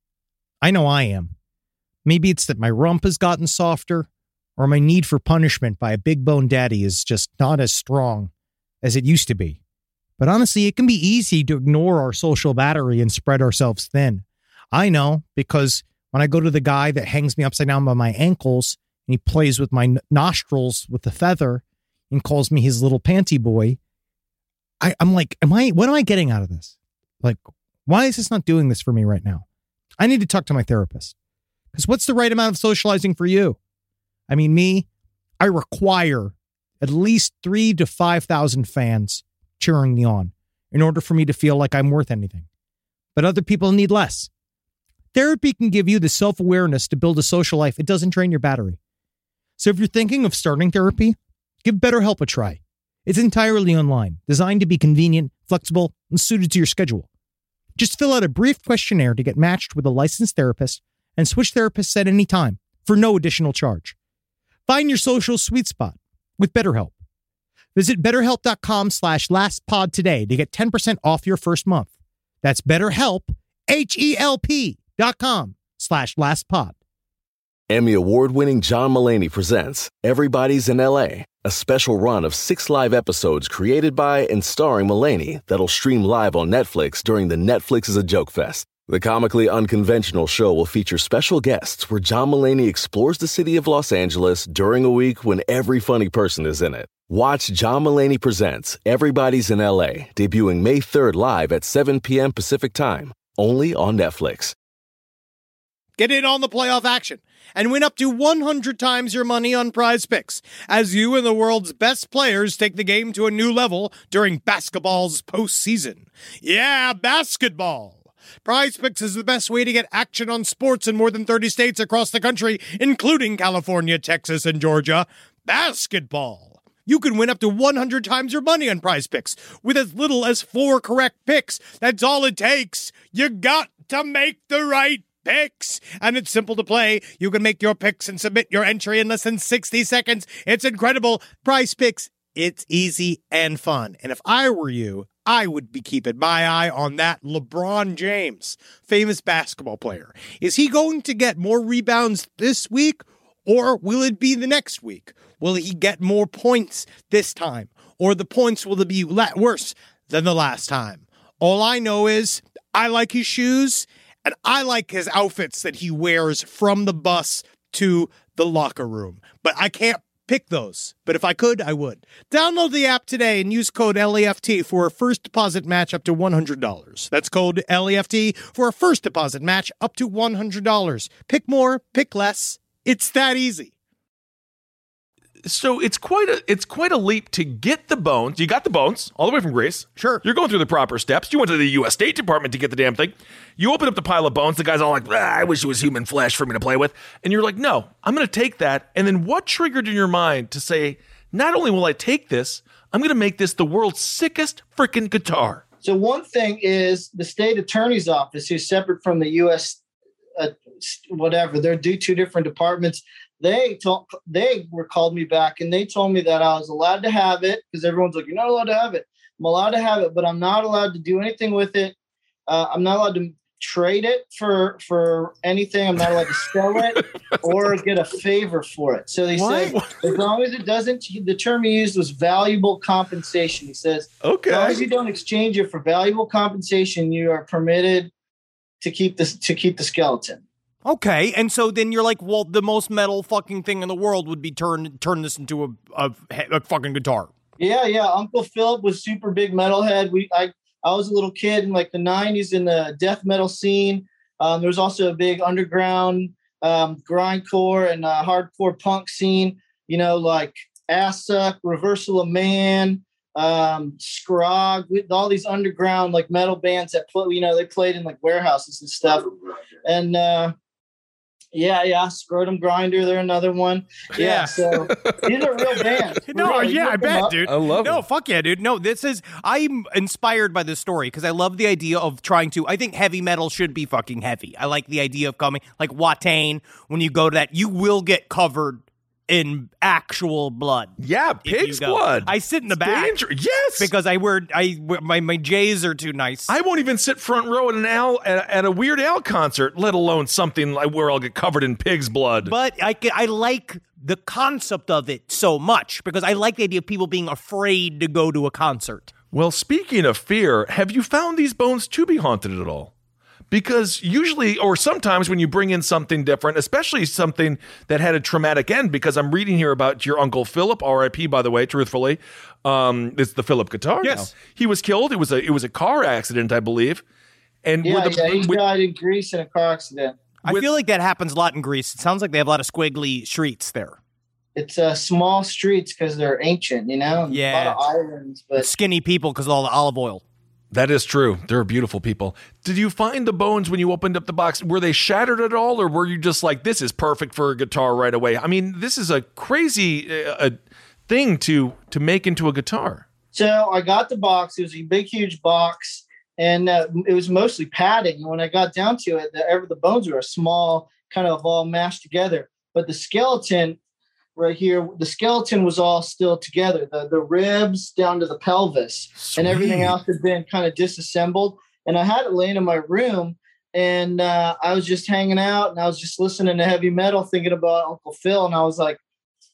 I know I am. Maybe it's that my rump has gotten softer, or my need for punishment by a big bone daddy is just not as strong as it used to be. But honestly, it can be easy to ignore our social battery and spread ourselves thin. I know, because when I go to the guy that hangs me upside down by my ankles and he plays with my nostrils with the feather and calls me his little panty boy, I'm like, what am I getting out of this? Like, why is this not doing this for me right now? I need to talk to my therapist. Because what's the right amount of socializing for you? I mean, I require at least 3,000 to 5,000 fans cheering me on in order for me to feel like I'm worth anything. But other people need less. Therapy can give you the self-awareness to build a social life. It doesn't drain your battery. So if you're thinking of starting therapy, give BetterHelp a try. It's entirely online, designed to be convenient, flexible, and suited to your schedule. Just fill out a brief questionnaire to get matched with a licensed therapist and switch therapists at any time for no additional charge. Find your social sweet spot with BetterHelp. Visit BetterHelp.com/lastpod today to get 10% off your first month. That's BetterHelp, HELP.com/lastpod. Emmy award-winning John Mulaney presents Everybody's in L.A., a special run of 6 live episodes created by and starring Mulaney that'll stream live on Netflix during the Netflix is a Joke Fest. The comically unconventional show will feature special guests where John Mulaney explores the city of Los Angeles during a week when every funny person is in it. Watch John Mulaney Presents Everybody's in L.A., debuting May 3rd live at 7 p.m. Pacific Time, only on Netflix. Get in on the playoff action and win up to 100 times your money on Prize Picks as you and the world's best players take the game to a new level during basketball's postseason. Yeah, basketball. Prize Picks is the best way to get action on sports in more than 30 states across the country, including California, Texas, and Georgia. Basketball. You can win up to 100 times your money on Prize Picks with as little as 4 correct picks. That's all it takes. You got to make the right picks. And it's simple to play. You can make your picks and submit your entry in less than 60 seconds. It's incredible. Prize Picks, it's easy and fun. And if I were you, I would be keeping my eye on that LeBron James, famous basketball player. Is he going to get more rebounds this week, or will it be the next week? Will he get more points this time, or the points will be worse than the last time? All I know is I like his shoes, and I like his outfits that he wears from the bus to the locker room. But I can't pick those, but if I could, I would. Download the app today and use code LEFT for a first deposit match up to $100. That's code LEFT for a first deposit match up to $100. Pick more, pick less. It's that easy. So it's quite a leap to get the bones. You got the bones all the way from Greece. Sure. You're going through the proper steps. You went to the U.S. State Department to get the damn thing. You open up the pile of bones. The guy's all like, I wish it was human flesh for me to play with. And you're like, no, I'm going to take that. And then what triggered in your mind to say, not only will I take this, I'm going to make this the world's sickest freaking guitar? So one thing is the state attorney's office, who's separate from the U.S. Whatever. They're two different departments. They called me back and they told me that I was allowed to have it because everyone's like, you're not allowed to have it. I'm allowed to have it, but I'm not allowed to do anything with it. I'm not allowed to trade it for anything. I'm not allowed to sell it or get a favor for it. So they say, as long as it doesn't, the term he used was valuable compensation. He says, okay, as long as you don't exchange it for valuable compensation, you are permitted to keep the skeleton. Okay, and so then you're like, well, the most metal fucking thing in the world would be turn this into a fucking guitar. Yeah. Uncle Philip was super big metalhead. I was a little kid in like the 90s in the death metal scene. There was also a big underground grindcore and hardcore punk scene. You know, like Ass Suck, Reversal of Man, Scrog, with all these underground like metal bands that they played in like warehouses and stuff. And Yeah, Scrotum Grinder, they're another one. Yeah, so these are real bands. I bet, dude. I love it. No, fuck yeah, dude. No, I'm inspired by this story because I love the idea of I think heavy metal should be fucking heavy. I like the idea of coming, like Watain, when you go to that, you will get covered in actual blood. Yeah, pig's blood. I sit in the back. Yes, because my J's are too nice. I won't even sit front row at a Weird Al concert, let alone something like where I'll get covered in pig's blood. But I like the concept of it so much because I like the idea of people being afraid to go to a concert. Well, speaking of fear, have you found these bones to be haunted at all? Because usually, or sometimes when you bring in something different, especially something that had a traumatic end, because I'm reading here about your Uncle Philip, R.I.P. by the way, truthfully, it's the Philip guitar. Yes. Now. He was killed. It was a car accident, I believe. And he died in Greece in a car accident. I feel like that happens a lot in Greece. It sounds like they have a lot of squiggly streets there. It's small streets because they're ancient, Yeah. A lot of islands, but skinny people because of all the olive oil. That is true. They're beautiful people. Did you find the bones when you opened up the box? Were they shattered at all, or were you just like, this is perfect for a guitar right away? I mean, this is a crazy thing to make into a guitar. So I got the box. It was a big, huge box, and it was mostly padding. And when I got down to it, the bones were small, kind of all mashed together. But the skeleton right here, the skeleton was all still together, the ribs down to the pelvis. Sweet. And everything else had been kind of disassembled. And I had it laying in my room, and I was just hanging out, and I was just listening to heavy metal, thinking about Uncle Phil. And I was like,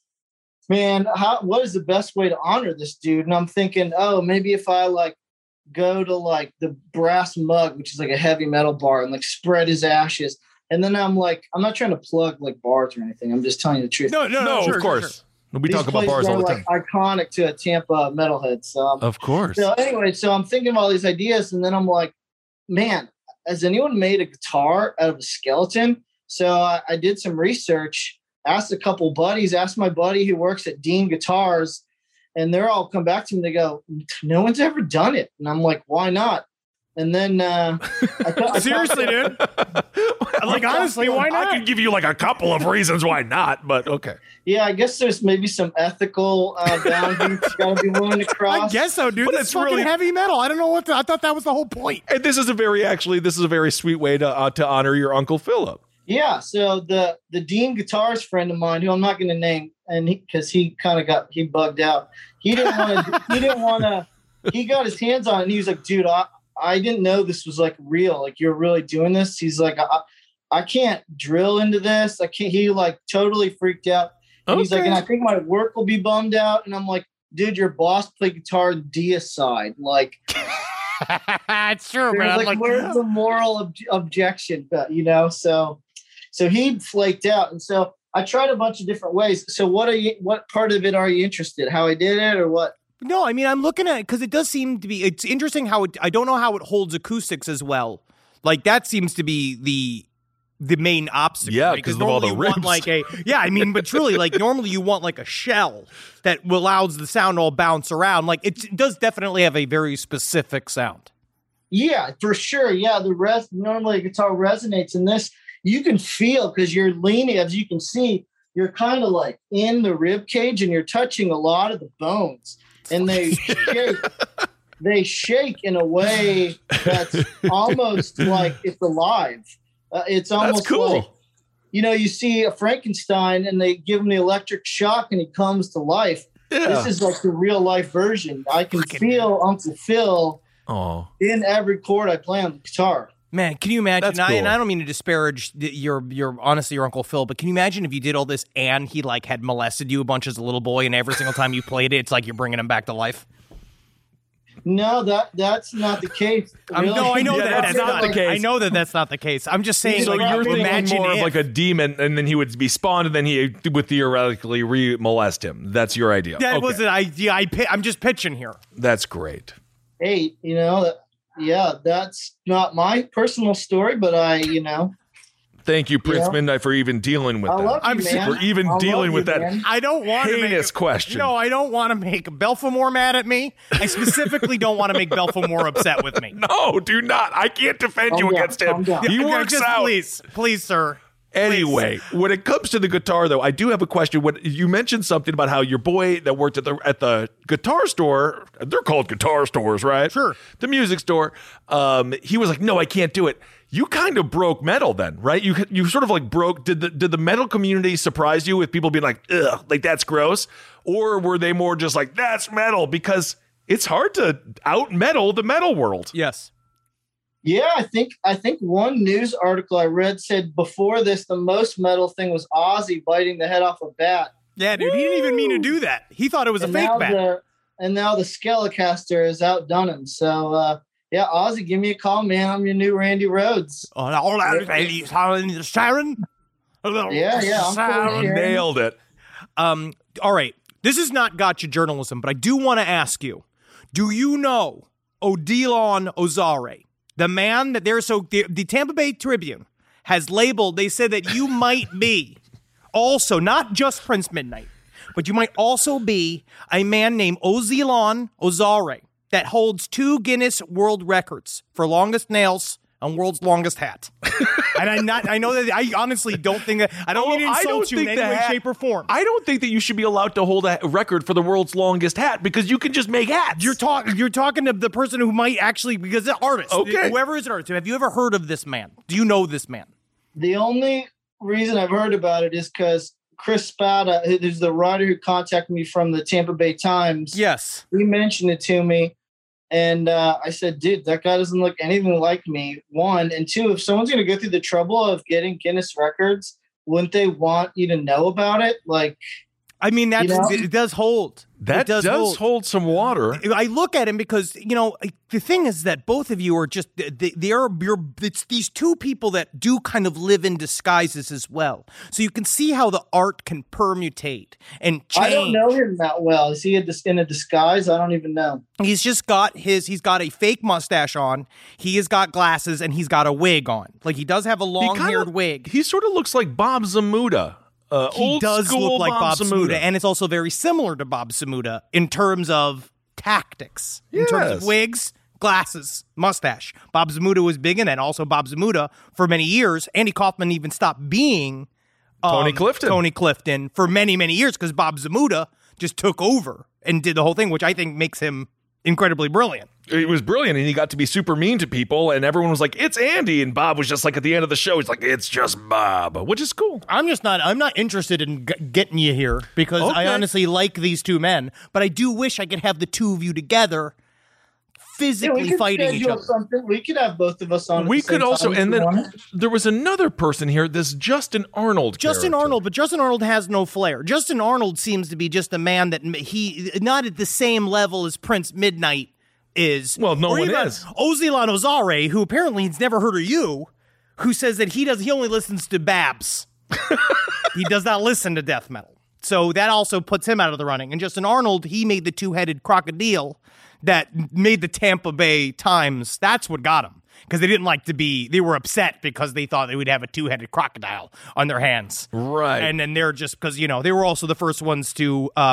man, what is the best way to honor this dude? And I'm thinking, maybe if I like go to like the Brass Mug, which is like a heavy metal bar, and like spread his ashes. And then I'm like, I'm not trying to plug like bars or anything. I'm just telling you the truth. No, sure, of course. Sure. We talk about bars all the time. Like iconic to a Tampa metalhead. So of course. So anyway, so I'm thinking of all these ideas, and then I'm like, man, has anyone made a guitar out of a skeleton? So I did some research, asked a couple buddies, asked my buddy who works at Dean Guitars, and they're all come back to me. They go, no one's ever done it. And I'm like, why not? And then seriously, dude. Like, honestly, why not? I can give you like a couple of reasons why not, but okay. Yeah, I guess there's maybe some ethical boundaries you got to be willing to cross. I guess so, dude. But it's fucking really heavy metal. I don't know what. I thought that was the whole point. And this is a very sweet way to honor your Uncle Philip. Yeah. So the Dean Guitars friend of mine, who I'm not going to name, and because he bugged out. He didn't want to. He got his hands on it, and he was like, dude, I didn't know this was like real. Like, you're really doing this. He's like, I can't drill into this. I can't. He like totally freaked out. And he's like, and I think my work will be bummed out. And I'm like, dude, your boss played guitar in Deicide. Like, it's true, man. Like, where's the moral objection? But so he flaked out. And so I tried a bunch of different ways. So what part of it are you interested? How I did it or what? No, I mean, I'm looking at it because it does seem to be, it's interesting how I don't know how it holds acoustics as well. Like that seems to be the main obstacle. Yeah, right? because of all the ribs. But truly, like normally you want like a shell that allows the sound all bounce around. Like it does definitely have a very specific sound. Yeah, for sure. Yeah, normally a guitar resonates in this. You can feel because you're leaning, as you can see, you're kind of like in the rib cage and you're touching a lot of the bones, and they shake. They shake in a way that's almost like it's alive. It's almost that's cool. like, you see a Frankenstein and they give him the electric shock and he comes to life. Yeah. This is like the real life version. I can feel Uncle Phil in every chord I play on the guitar. Man, can you imagine? That's cool. And I don't mean to disparage your Uncle Phil, but can you imagine if you did all this and he like had molested you a bunch as a little boy, and every single time you played it, it's like you're bringing him back to life? No, that's not the case. Really. I know that's not the case. I know that's not the case. I'm just saying. So you're thinking more of like a demon, and then he would be spawned, and then he would theoretically re-molest him. That's your idea. That was an idea. I'm just pitching here. That's great. Hey, that's not my personal story, but Thank you, Prince Midnight, for even dealing with that. Love you, man. For even dealing with that. Man. I don't want to heinous question. No, I don't want to make Belfamore mad at me. I specifically don't want to make Belfamore upset with me. No, do not. I can't defend you against him. He works out. Please, sir. Anyway, when it comes to the guitar, though, I do have a question. When you mentioned something about how your boy that worked at the guitar store, they're called guitar stores, right? Sure. The music store. He was like, "No, I can't do it." You kind of broke metal then, right? You sort of like broke. Did the metal community surprise you with people being like, "Ugh, like that's gross," or were they more just like, "That's metal"? Because it's hard to out metal the metal world. Yes. Yeah, I think one news article I read said before this, the most metal thing was Ozzy biting the head off a bat. Yeah, dude, he didn't even mean to do that. He thought it was a fake bat. And now the Skelecaster has outdone him. So, yeah, Ozzy, give me a call, man. I'm your new Randy Rhoads. Sharon? Yeah. I'm nailed it. All right. This is not gotcha journalism, but I do want to ask you, do you know Odilon Ozare? The man that the Tampa Bay Tribune has labeled, they said that you might be also, not just Prince Midnight, but you might also be a man named Odilon Ozare that holds 2 Guinness World Records for longest nails and world's longest hat. And I know that I honestly don't think that, I don't mean to insult you in any way, shape, or form. I don't think that you should be allowed to hold a record for the world's longest hat because you can just make hats. You're talking to the person who might actually, because the artist, whoever is an artist. Have you ever heard of this man? Do you know this man? The only reason I've heard about it is because Chris Spada, who's the writer who contacted me from the Tampa Bay Times. Yes. He mentioned it to me. And I said, dude, that guy doesn't look anything like me, 1. And 2, if someone's going to go through the trouble of getting Guinness records, wouldn't they want you to know about it? Like, I mean, it does hold. That does hold some water. I look at him because, the thing is that both of you are just, it's these 2 people that do kind of live in disguises as well. So you can see how the art can permutate and change. I don't know him that well. Is he in a disguise? I don't even know. He's just got he's got a fake mustache on. He has got glasses and he's got a wig on. Like he does have a long-haired wig. He sort of looks like Bob Zamuda. He does look like Bob Zamuda, and it's also very similar to Bob Zamuda in terms of tactics, in terms of wigs, glasses, mustache. Bob Zamuda was big in that. Also, Bob Zamuda, for many years, Andy Kaufman even stopped being Tony Clifton for many, many years because Bob Zamuda just took over and did the whole thing, which I think makes him incredibly brilliant. It was brilliant, and he got to be super mean to people, and everyone was like, "It's Andy," and Bob was just like, at the end of the show, he's like, "It's just Bob," which is cool. I'm not interested in getting you here because I honestly like these 2 men, but I do wish I could have the 2 of you together physically fighting each other. We could have both of us on. We could also, and then there was another person here, this Justin Arnold. Justin Arnold, but Justin Arnold has no flair. Justin Arnold seems to be just a man that he not at the same level as Prince Midnight is. Well, no one is. Odilon Ozare, who apparently has never heard of you, who says that he only listens to Babs. He does not listen to death metal. So that also puts him out of the running. And Justin Arnold, he made the two-headed crocodile that made the Tampa Bay Times. That's what got him. Because they were upset because they thought they would have a two-headed crocodile on their hands. Right. And then they're just, because, they were also the first ones to, call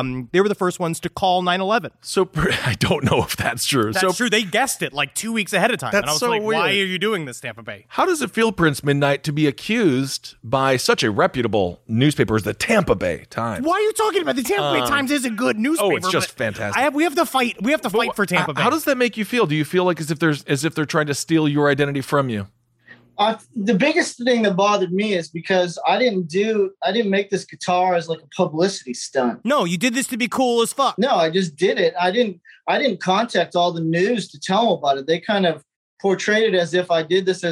9/11. So I don't know if that's true. That's true. They guessed it like 2 weeks ahead of time. That's and I was so like, weird. why are you doing this, Tampa Bay? How does it feel, Prince Midnight, to be accused by such a reputable newspaper as the Tampa Bay Times? Why are you talking about the Tampa Bay Times? Is a good newspaper. Oh, it's just fantastic. We have to fight. We have to fight for Tampa Bay. How does that make you feel? Do you feel like as if they're trying to steal your identity from you? The biggest thing that bothered me is because I didn't make this guitar as like a publicity stunt. No, you did this to be cool as fuck. No, I just did it. I didn't contact all the news to tell them about it. They kind of portrayed it as if I did this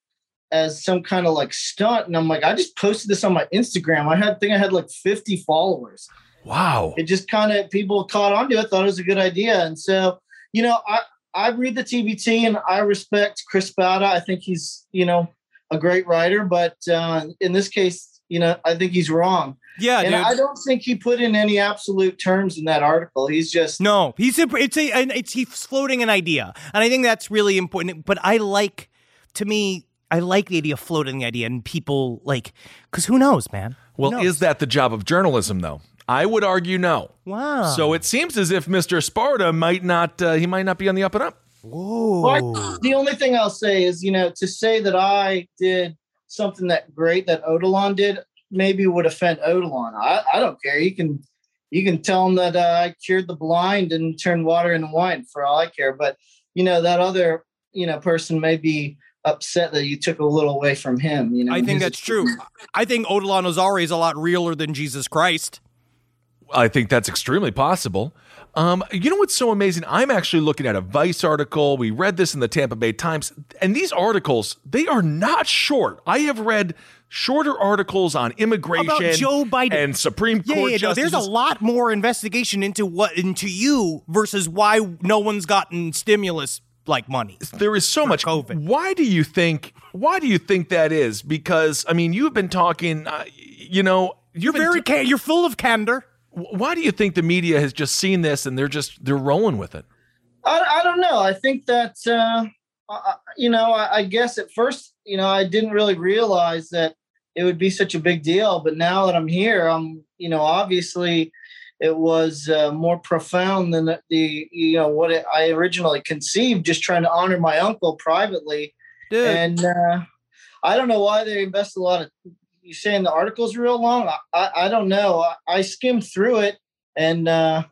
as some kind of like stunt. And I'm like, I just posted this on my Instagram. I had like 50 followers. Wow. It just kind of, people caught on to it, thought it was a good idea. And so, I read the TBT and I respect Chris Spada. I think he's, a great writer, but in this case, I think he's wrong. Yeah, and dude. I don't think he put in any absolute terms in that article. He's just he's floating an idea, and I think that's really important. But I like the idea of floating the idea, and people because who knows, man? Well, is that the job of journalism, though? I would argue no. Wow. So it seems as if Mr. Sparta might not be on the up and up. Whoa. Well, the only thing I'll say is, to say that I did something that Odilon did maybe would offend Odilon. I don't care. You can tell him that I cured the blind and turned water into wine for all I care. But, that other, person may be upset that you took a little away from him. I think that's true. I think Odilon Ozari is a lot realer than Jesus Christ. I think that's extremely possible. You know what's so amazing? I'm actually looking at a Vice article. We read this in the Tampa Bay Times. And these articles, they are not short. I have read shorter articles on immigration about Joe Biden and Supreme Court justices. There's a lot more investigation into you versus why no one's gotten stimulus like money. There is so much COVID. Why do you think that is? Because you've been talking, you're full of candor. Why do you think the media has just seen this and they're rolling with it? I don't know. I think that, I guess at first, I didn't really realize that it would be such a big deal. But now that I'm here, obviously it was more profound than I originally conceived, just trying to honor my uncle privately. Dude. And I don't know why they invest a lot of. You saying the article's real long? I don't know. I skimmed through it, and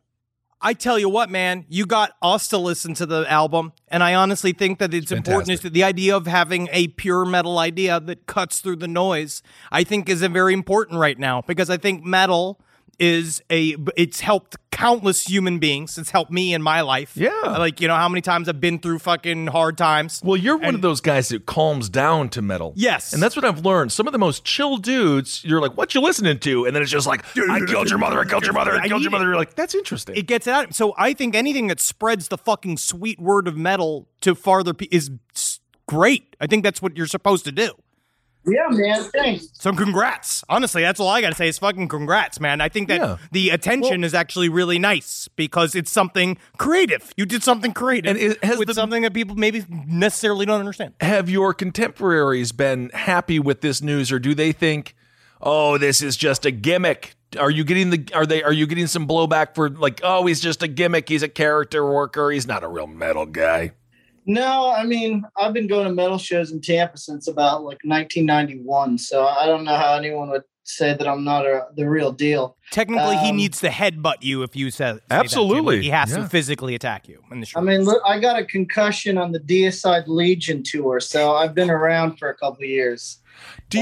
I tell you what, man, you got us to listen to the album, and I honestly think that it's important. Is the idea of having a pure metal idea that cuts through the noise, I think, is very important right now, because I think metal it's helped countless human beings. It's helped me in my life. Yeah. How many times I've been through fucking hard times. Well, you're one of those guys that calms down to metal. Yes. And that's what I've learned. Some of the most chill dudes, you're like, what you listening to? And then it's just like, I killed your mother, I killed your mother, I killed your mother. You're like, that's interesting. It gets it out. So I think anything that spreads the fucking sweet word of metal to farther is great. I think that's what you're supposed to do. Yeah, man. Thanks. So congrats. Honestly, that's all I got to say is fucking congrats, man. I think that the attention is actually really nice because it's something creative. You did something creative and something that people maybe necessarily don't understand. Have your contemporaries been happy with this news, or do they think, oh, this is just a gimmick? Are you getting some blowback for he's just a gimmick, he's a character worker, he's not a real metal guy? No, I mean, I've been going to metal shows in Tampa since about 1991. So I don't know how anyone would say that I'm not the real deal. Technically, he needs to headbutt you if you say absolutely. That he has to physically attack you in the show. I mean, look, I got a concussion on the Deicide Legion tour, so I've been around for a couple of years. Do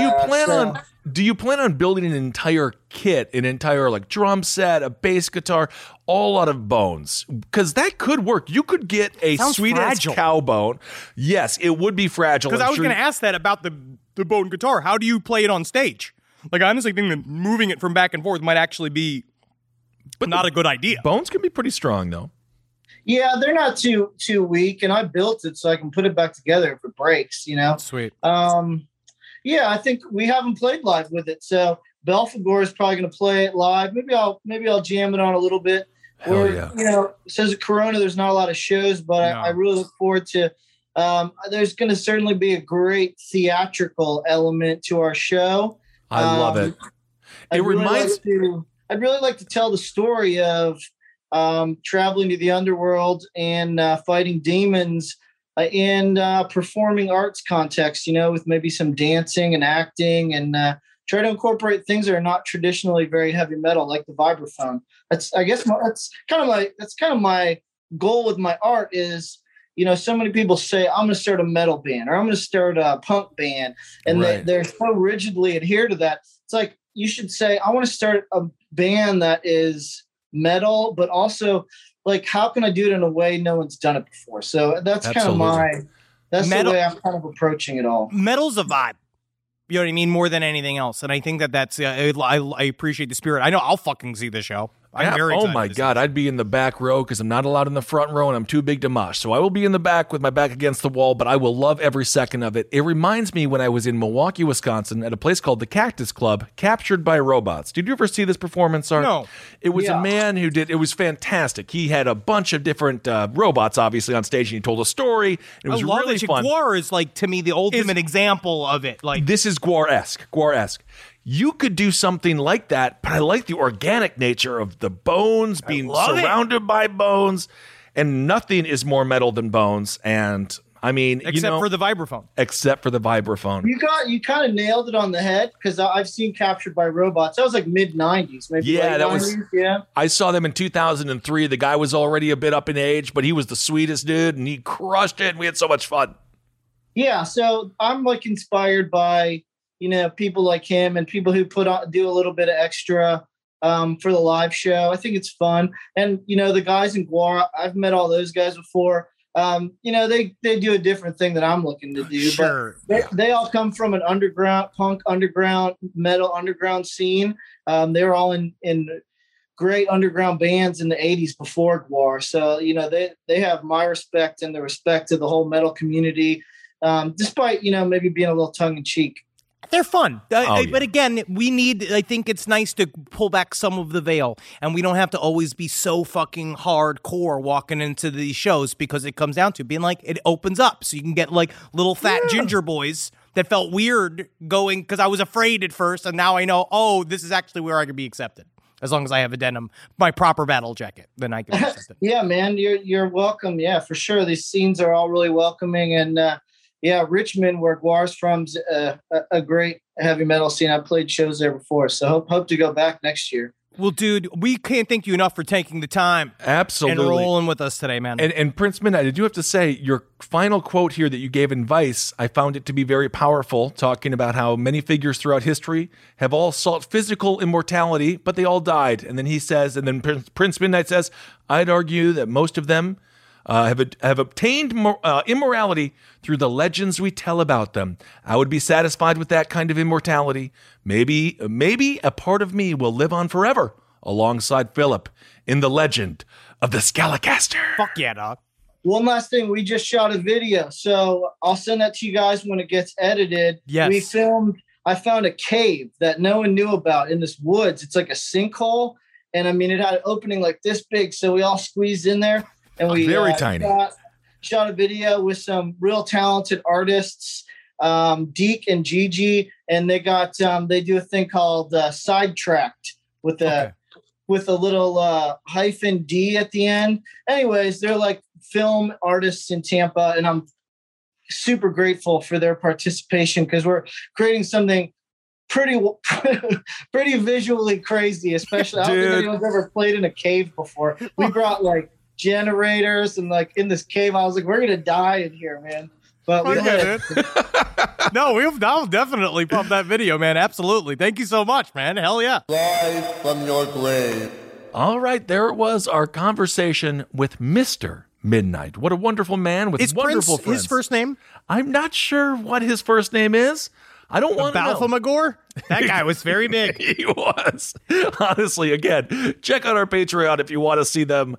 you plan on building an entire kit, an entire drum set, a bass guitar, all out of bones? Because that could work. You could get a sweet-ass cow bone. Yes, it would be fragile. Because I was going to ask that about the bone guitar. How do you play it on stage? I honestly think that moving it from back and forth might actually be not a good idea. Bones can be pretty strong, though. Yeah, they're not too weak, and I built it so I can put it back together if it breaks, Sweet. Yeah, I think we haven't played live with it. So, Belphegor is probably going to play it live. Maybe I'll jam it on a little bit. Hell yeah. It says Corona, there's not a lot of shows, but I really look forward to. There's going to certainly be a great theatrical element to our show. I love it. I'd really like to tell the story of traveling to the underworld and fighting demons in performing arts context, with maybe some dancing and acting, and try to incorporate things that are not traditionally very heavy metal, like the vibraphone. That's kind of my goal with my art is, so many people say, I'm going to start a metal band or I'm going to start a punk band. And they're so rigidly adhere to that. It's like, you should say, I want to start a band that is metal, but also like, how can I do it in a way no one's done it before? So that's Absolutely. That's the way I'm kind of approaching it all. Metal's a vibe. You know what I mean? More than anything else. And I think that's, I appreciate the spirit. I know I'll fucking see the show. I'm very excited. Oh my God, I'd be in the back row because I'm not allowed in the front row and I'm too big to mosh. So I will be in the back with my back against the wall, but I will love every second of it. It reminds me when I was in Milwaukee, Wisconsin at a place called the Cactus Club, Captured by Robots. Did you ever see this performance, Art? No. It was a man who it was fantastic. He had a bunch of different robots, obviously, on stage, and he told a story. It was really fun. Gwar is, like, to me, the ultimate example of it. Like, this is Gwar-esque. You could do something like that, but I like the organic nature of the bones being surrounded by bones, and nothing is more metal than bones. And I mean, except for the vibraphone. Except for the vibraphone. You kind of nailed it on the head because I've seen Captured by Robots. That was like mid-90s, maybe. Yeah, that 90s, was. Yeah, I saw them in 2003. The guy was already a bit up in age, but he was the sweetest dude, and he crushed it. And we had so much fun. Yeah, so I'm like inspired by people like him and people who do a little bit of extra for the live show. I think it's fun. And, the guys in Gwar, I've met all those guys before. They do a different thing that I'm looking to do. Sure. But they all come from an punk underground, metal underground scene. They were all in great underground bands in the 80s before Gwar. So, they have my respect and the respect of the whole metal community, despite, maybe being a little tongue in cheek. They're fun. But again, I think it's nice to pull back some of the veil, and we don't have to always be so fucking hardcore walking into these shows, because it comes down to being like, it opens up so you can get like little fat ginger boys that felt weird going, because I was afraid at first, and now I know, this is actually where I could be accepted. As long as I have a denim, my proper battle jacket, then I can be accepted. Yeah, man, you're welcome. Yeah, for sure. These scenes are all really welcoming, and Richmond, where Gwar's from, is a great heavy metal scene. I've played shows there before, so hope to go back next year. Well, dude, we can't thank you enough for taking the time. Absolutely. And rolling with us today, man. And Prince Midnight, I do have to say, your final quote here that you gave in Vice, I found it to be very powerful, talking about how many figures throughout history have all sought physical immortality, but they all died. And then he says, and then Prince Midnight says, I'd argue that most of them have obtained immorality through the legends we tell about them. I would be satisfied with that kind of immortality. Maybe a part of me will live on forever alongside Philip in the legend of the Scalacaster. Fuck yeah, dog. One last thing, we just shot a video, so I'll send that to you guys when it gets edited. Yes. I found a cave that no one knew about in this woods. It's like a sinkhole, and I mean, it had an opening like this big, so we all squeezed in there. And we very tiny. Shot a video with some real talented artists, Deke and Gigi, and they do a thing called Sidetracked with a little hyphen D at the end. Anyways, they're like film artists in Tampa, and I'm super grateful for their participation because we're creating something pretty visually crazy, especially I don't think anyone's ever played in a cave before. We brought like generators and like in this cave, I was like, we're gonna die in here, man. But we did. No, I'll definitely pump that video, man. Absolutely. Thank you so much, man. Hell yeah. Live from your grave. All right, there it was, our conversation with Mr. Midnight. What a wonderful man with wonderful friends. His first name? I'm not sure what his first name is. I don't want to know. Balfamagor? That guy was very big. He was. Honestly, again, check out our Patreon if you want to see them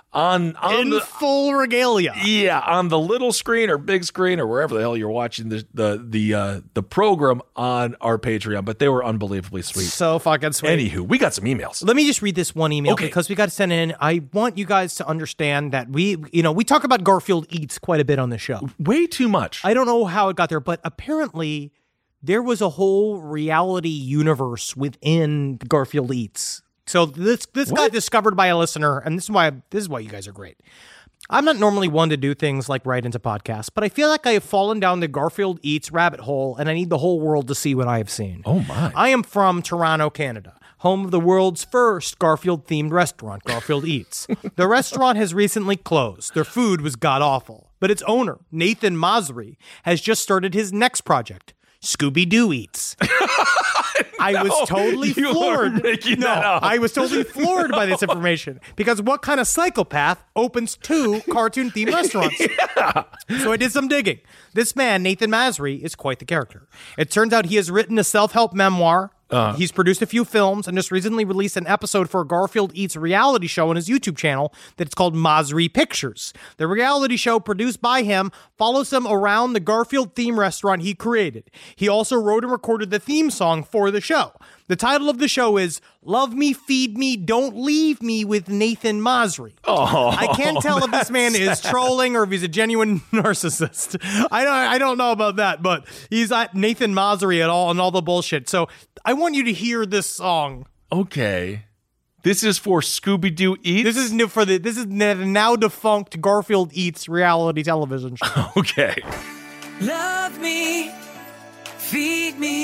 in the full regalia. Yeah, on the little screen or big screen or wherever the hell you're watching the program on our Patreon. But they were unbelievably sweet. So fucking sweet. Anywho, we got some emails. Let me just read this one email Okay. because we got to send in. I want you guys to understand that we talk about Garfield Eats quite a bit on the show. Way too much. I don't know how it got there, but apparently there was a whole reality universe within Garfield Eats. So this got discovered by a listener, and this is why you guys are great. I'm not normally one to do things like write into podcasts, but I feel like I have fallen down the Garfield Eats rabbit hole, and I need the whole world to see what I have seen. Oh my! I am from Toronto, Canada, home of the world's first Garfield-themed restaurant, Garfield Eats. The restaurant has recently closed. Their food was god-awful, but its owner, Nathan Masri, has just started his next project, Scooby-Doo Eats. I was totally floored. I was totally floored by this information because what kind of psychopath opens 2 cartoon-themed restaurants? Yeah. So I did some digging. This man, Nathan Masri, is quite the character. It turns out he has written a self-help memoir. He's produced a few films and just recently released an episode for a Garfield Eats reality show on his YouTube channel that's called Masri Pictures. The reality show, produced by him, follows him around the Garfield theme restaurant he created. He also wrote and recorded the theme song for the show. The title of the show is Love Me, Feed Me, Don't Leave Me with Nathan Masri. Oh, I can't tell if this man is trolling or if he's a genuine narcissist. I don't know about that, but he's not Nathan Masri at all and all the bullshit. So I want you to hear this song. Okay. This is for Scooby-Doo Eats? This is the now defunct Garfield Eats reality television show. Okay. Love me, feed me,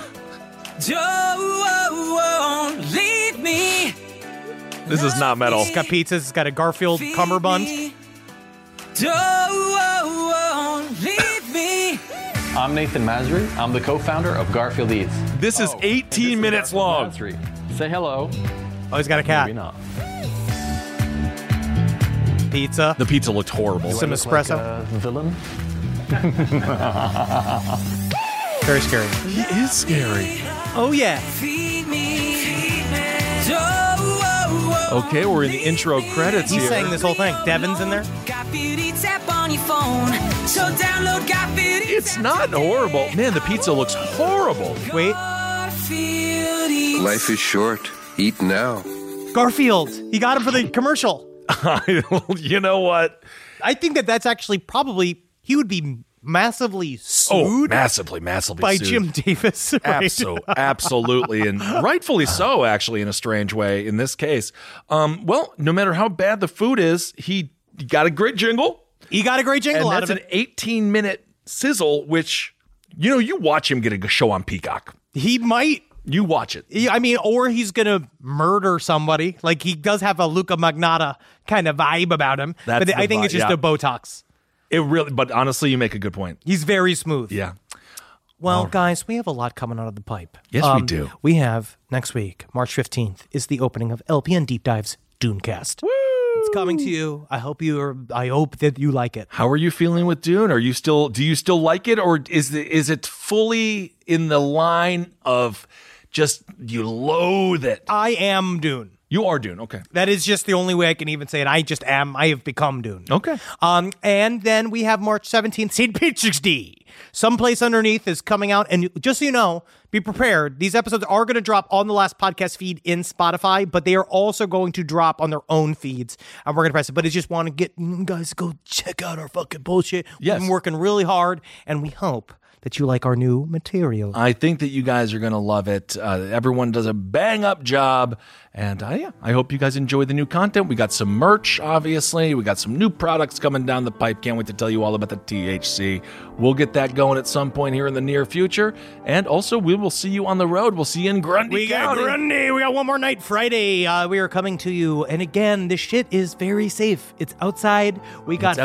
don't leave me. This is not metal. It's got pizzas. It's got a Garfield cummerbund. Don't leave me. I'm Nathan Masri. I'm the co-founder of Garfield Eats. This is 18 minutes long. Masri. Say hello. Oh, he's got a cat. Maybe not. Pizza. The pizza looked horrible. Some espresso. Like a villain. Very scary. He is scary. Oh, yeah. Feed me. Okay, we're in the intro credits He here. sang this whole thing. Devin's in there. Garfield Eats app on your phone. So download Garfield Eats. It's not horrible. Man, the pizza looks horrible. Wait. Garfield Eats. Life is short. Eat now. Garfield. He got him for the commercial. You know what? I think that's actually probably, he would be massively sued. Oh, massively by sued. Jim Davis. Right? Absolutely, and rightfully so, actually, in a strange way, in this case. Well, no matter how bad the food is, he got a great jingle. He got a great jingle and out of that's it. an 18-minute sizzle, which, you watch him get a show on Peacock. He might. You watch it. I mean, or he's going to murder somebody. Like, he does have a Luca Magnotta kind of vibe about him. That's but the I think it's just vibe, a Botox. It really, but honestly, you make a good point. He's very smooth. Yeah. Well, guys, we have a lot coming out of the pipe. Yes, we do. We have, next week, March 15th, is the opening of LPN Deep Dive's Dunecast. Woo! It's coming to you. I hope that you like it. How are you feeling with Dune? Do you still like it, or is it fully in the line of just you loathe it? I am Dune. You are Dune, okay. That is just the only way I can even say it. I have become Dune. Okay. And then we have March 17th, St. Patrick's Day. Someplace Underneath is coming out. And just so you know, be prepared. These episodes are going to drop on the Last Podcast feed in Spotify, but they are also going to drop on their own feeds. And we're going to press it. But I just want to get you guys to go check out our fucking bullshit. Yes. We've been working really hard, and we hope that you like our new material. I think that you guys are going to love it. Everyone does a bang-up job. And I hope you guys enjoy the new content. We got some merch, obviously. We got some new products coming down the pipe. Can't wait to tell you all about the THC. We'll get that going at some point here in the near future. And also, we will see you on the road. We'll see you in Grundy County. Grundy. We got one more night Friday. We are coming to you. And again, this shit is very safe. It's outside. It's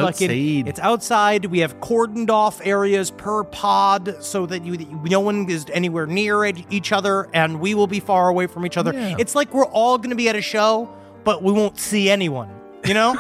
outside. We have cordoned off areas per pod so that no one is anywhere near each other, and we will be far away from each other. Yeah. It's like we're all going to be at a show, but we won't see anyone. You know?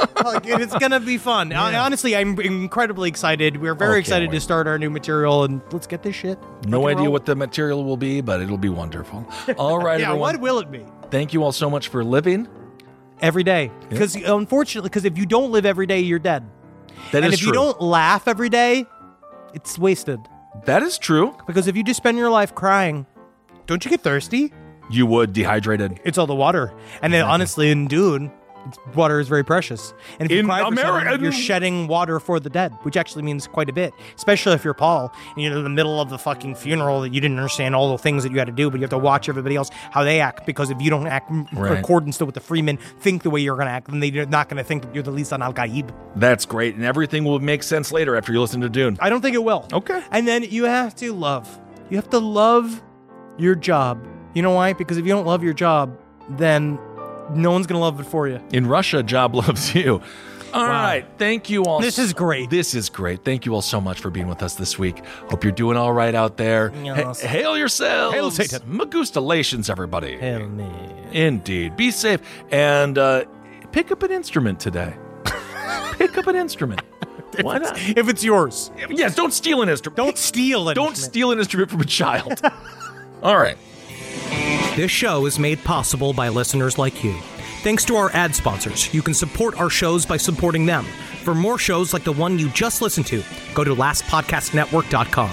It's going to be fun. Yeah. Honestly, I'm incredibly excited. We're very excited to start our new material, and let's get this shit. No idea what the material will be, but it'll be wonderful. All right, yeah, everyone. what will it be? Thank you all so much for living every day. Because unfortunately, because if you don't live every day, you're dead. That and is if true. you don't laugh every day, it's wasted. That is true. Because if you just spend your life crying, don't you get thirsty? You would, dehydrated. It's all the water. And then honestly, in Dune, water is very precious. And if you cry for someone, you're shedding water for the dead, which actually means quite a bit, especially if you're Paul and you're in the middle of the fucking funeral that you didn't understand all the things that you had to do, but you have to watch everybody else, how they act, because if you don't act in accordance to what the Freemen think the way you're going to act, then they're not going to think that you're the Lisan al-Gaib. That's great. And everything will make sense later after you listen to Dune. I don't think it will. Okay. And then you have to love. You have to love your job. You know why? Because if you don't love your job, then no one's going to love it for you. In Russia, job loves you. All right. Thank you all. This is great. This is great. Thank you all so much for being with us this week. Hope you're doing all right out there. Yes. Hail yourselves. Hail Satan. Magustalations, everybody. Hail me. Indeed. Be safe. And pick up an instrument today. Pick up an instrument. Why not? If it's yours. Yes, don't steal an instrument. Don't steal an Don't steal an instrument from a child. All right. This show is made possible by listeners like you. Thanks to our ad sponsors, you can support our shows by supporting them. For more shows like the one you just listened to, go to lastpodcastnetwork.com.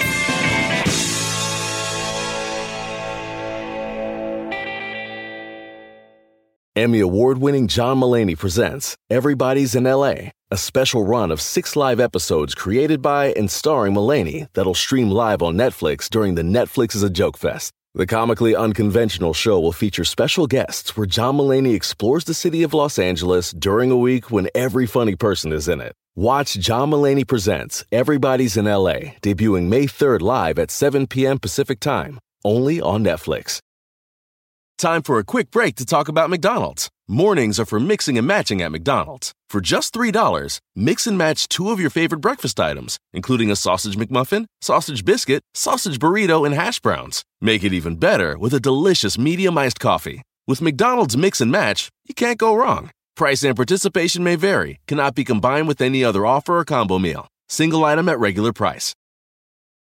Emmy award-winning John Mulaney presents Everybody's in L.A., a special run of 6 live episodes created by and starring Mulaney that'll stream live on Netflix during the Netflix is a Joke Fest. The comically unconventional show will feature special guests where John Mulaney explores the city of Los Angeles during a week when every funny person is in it. Watch John Mulaney Presents Everybody's in L.A., debuting May 3rd live at 7 p.m. Pacific Time, only on Netflix. Time for a quick break to talk about McDonald's. Mornings are for mixing and matching at McDonald's. For just $3, mix and match 2 of your favorite breakfast items, including a sausage McMuffin, sausage biscuit, sausage burrito, and hash browns. Make it even better with a delicious medium iced coffee. With McDonald's Mix and Match, you can't go wrong. Price and participation may vary, cannot be combined with any other offer or combo meal. Single item at regular price.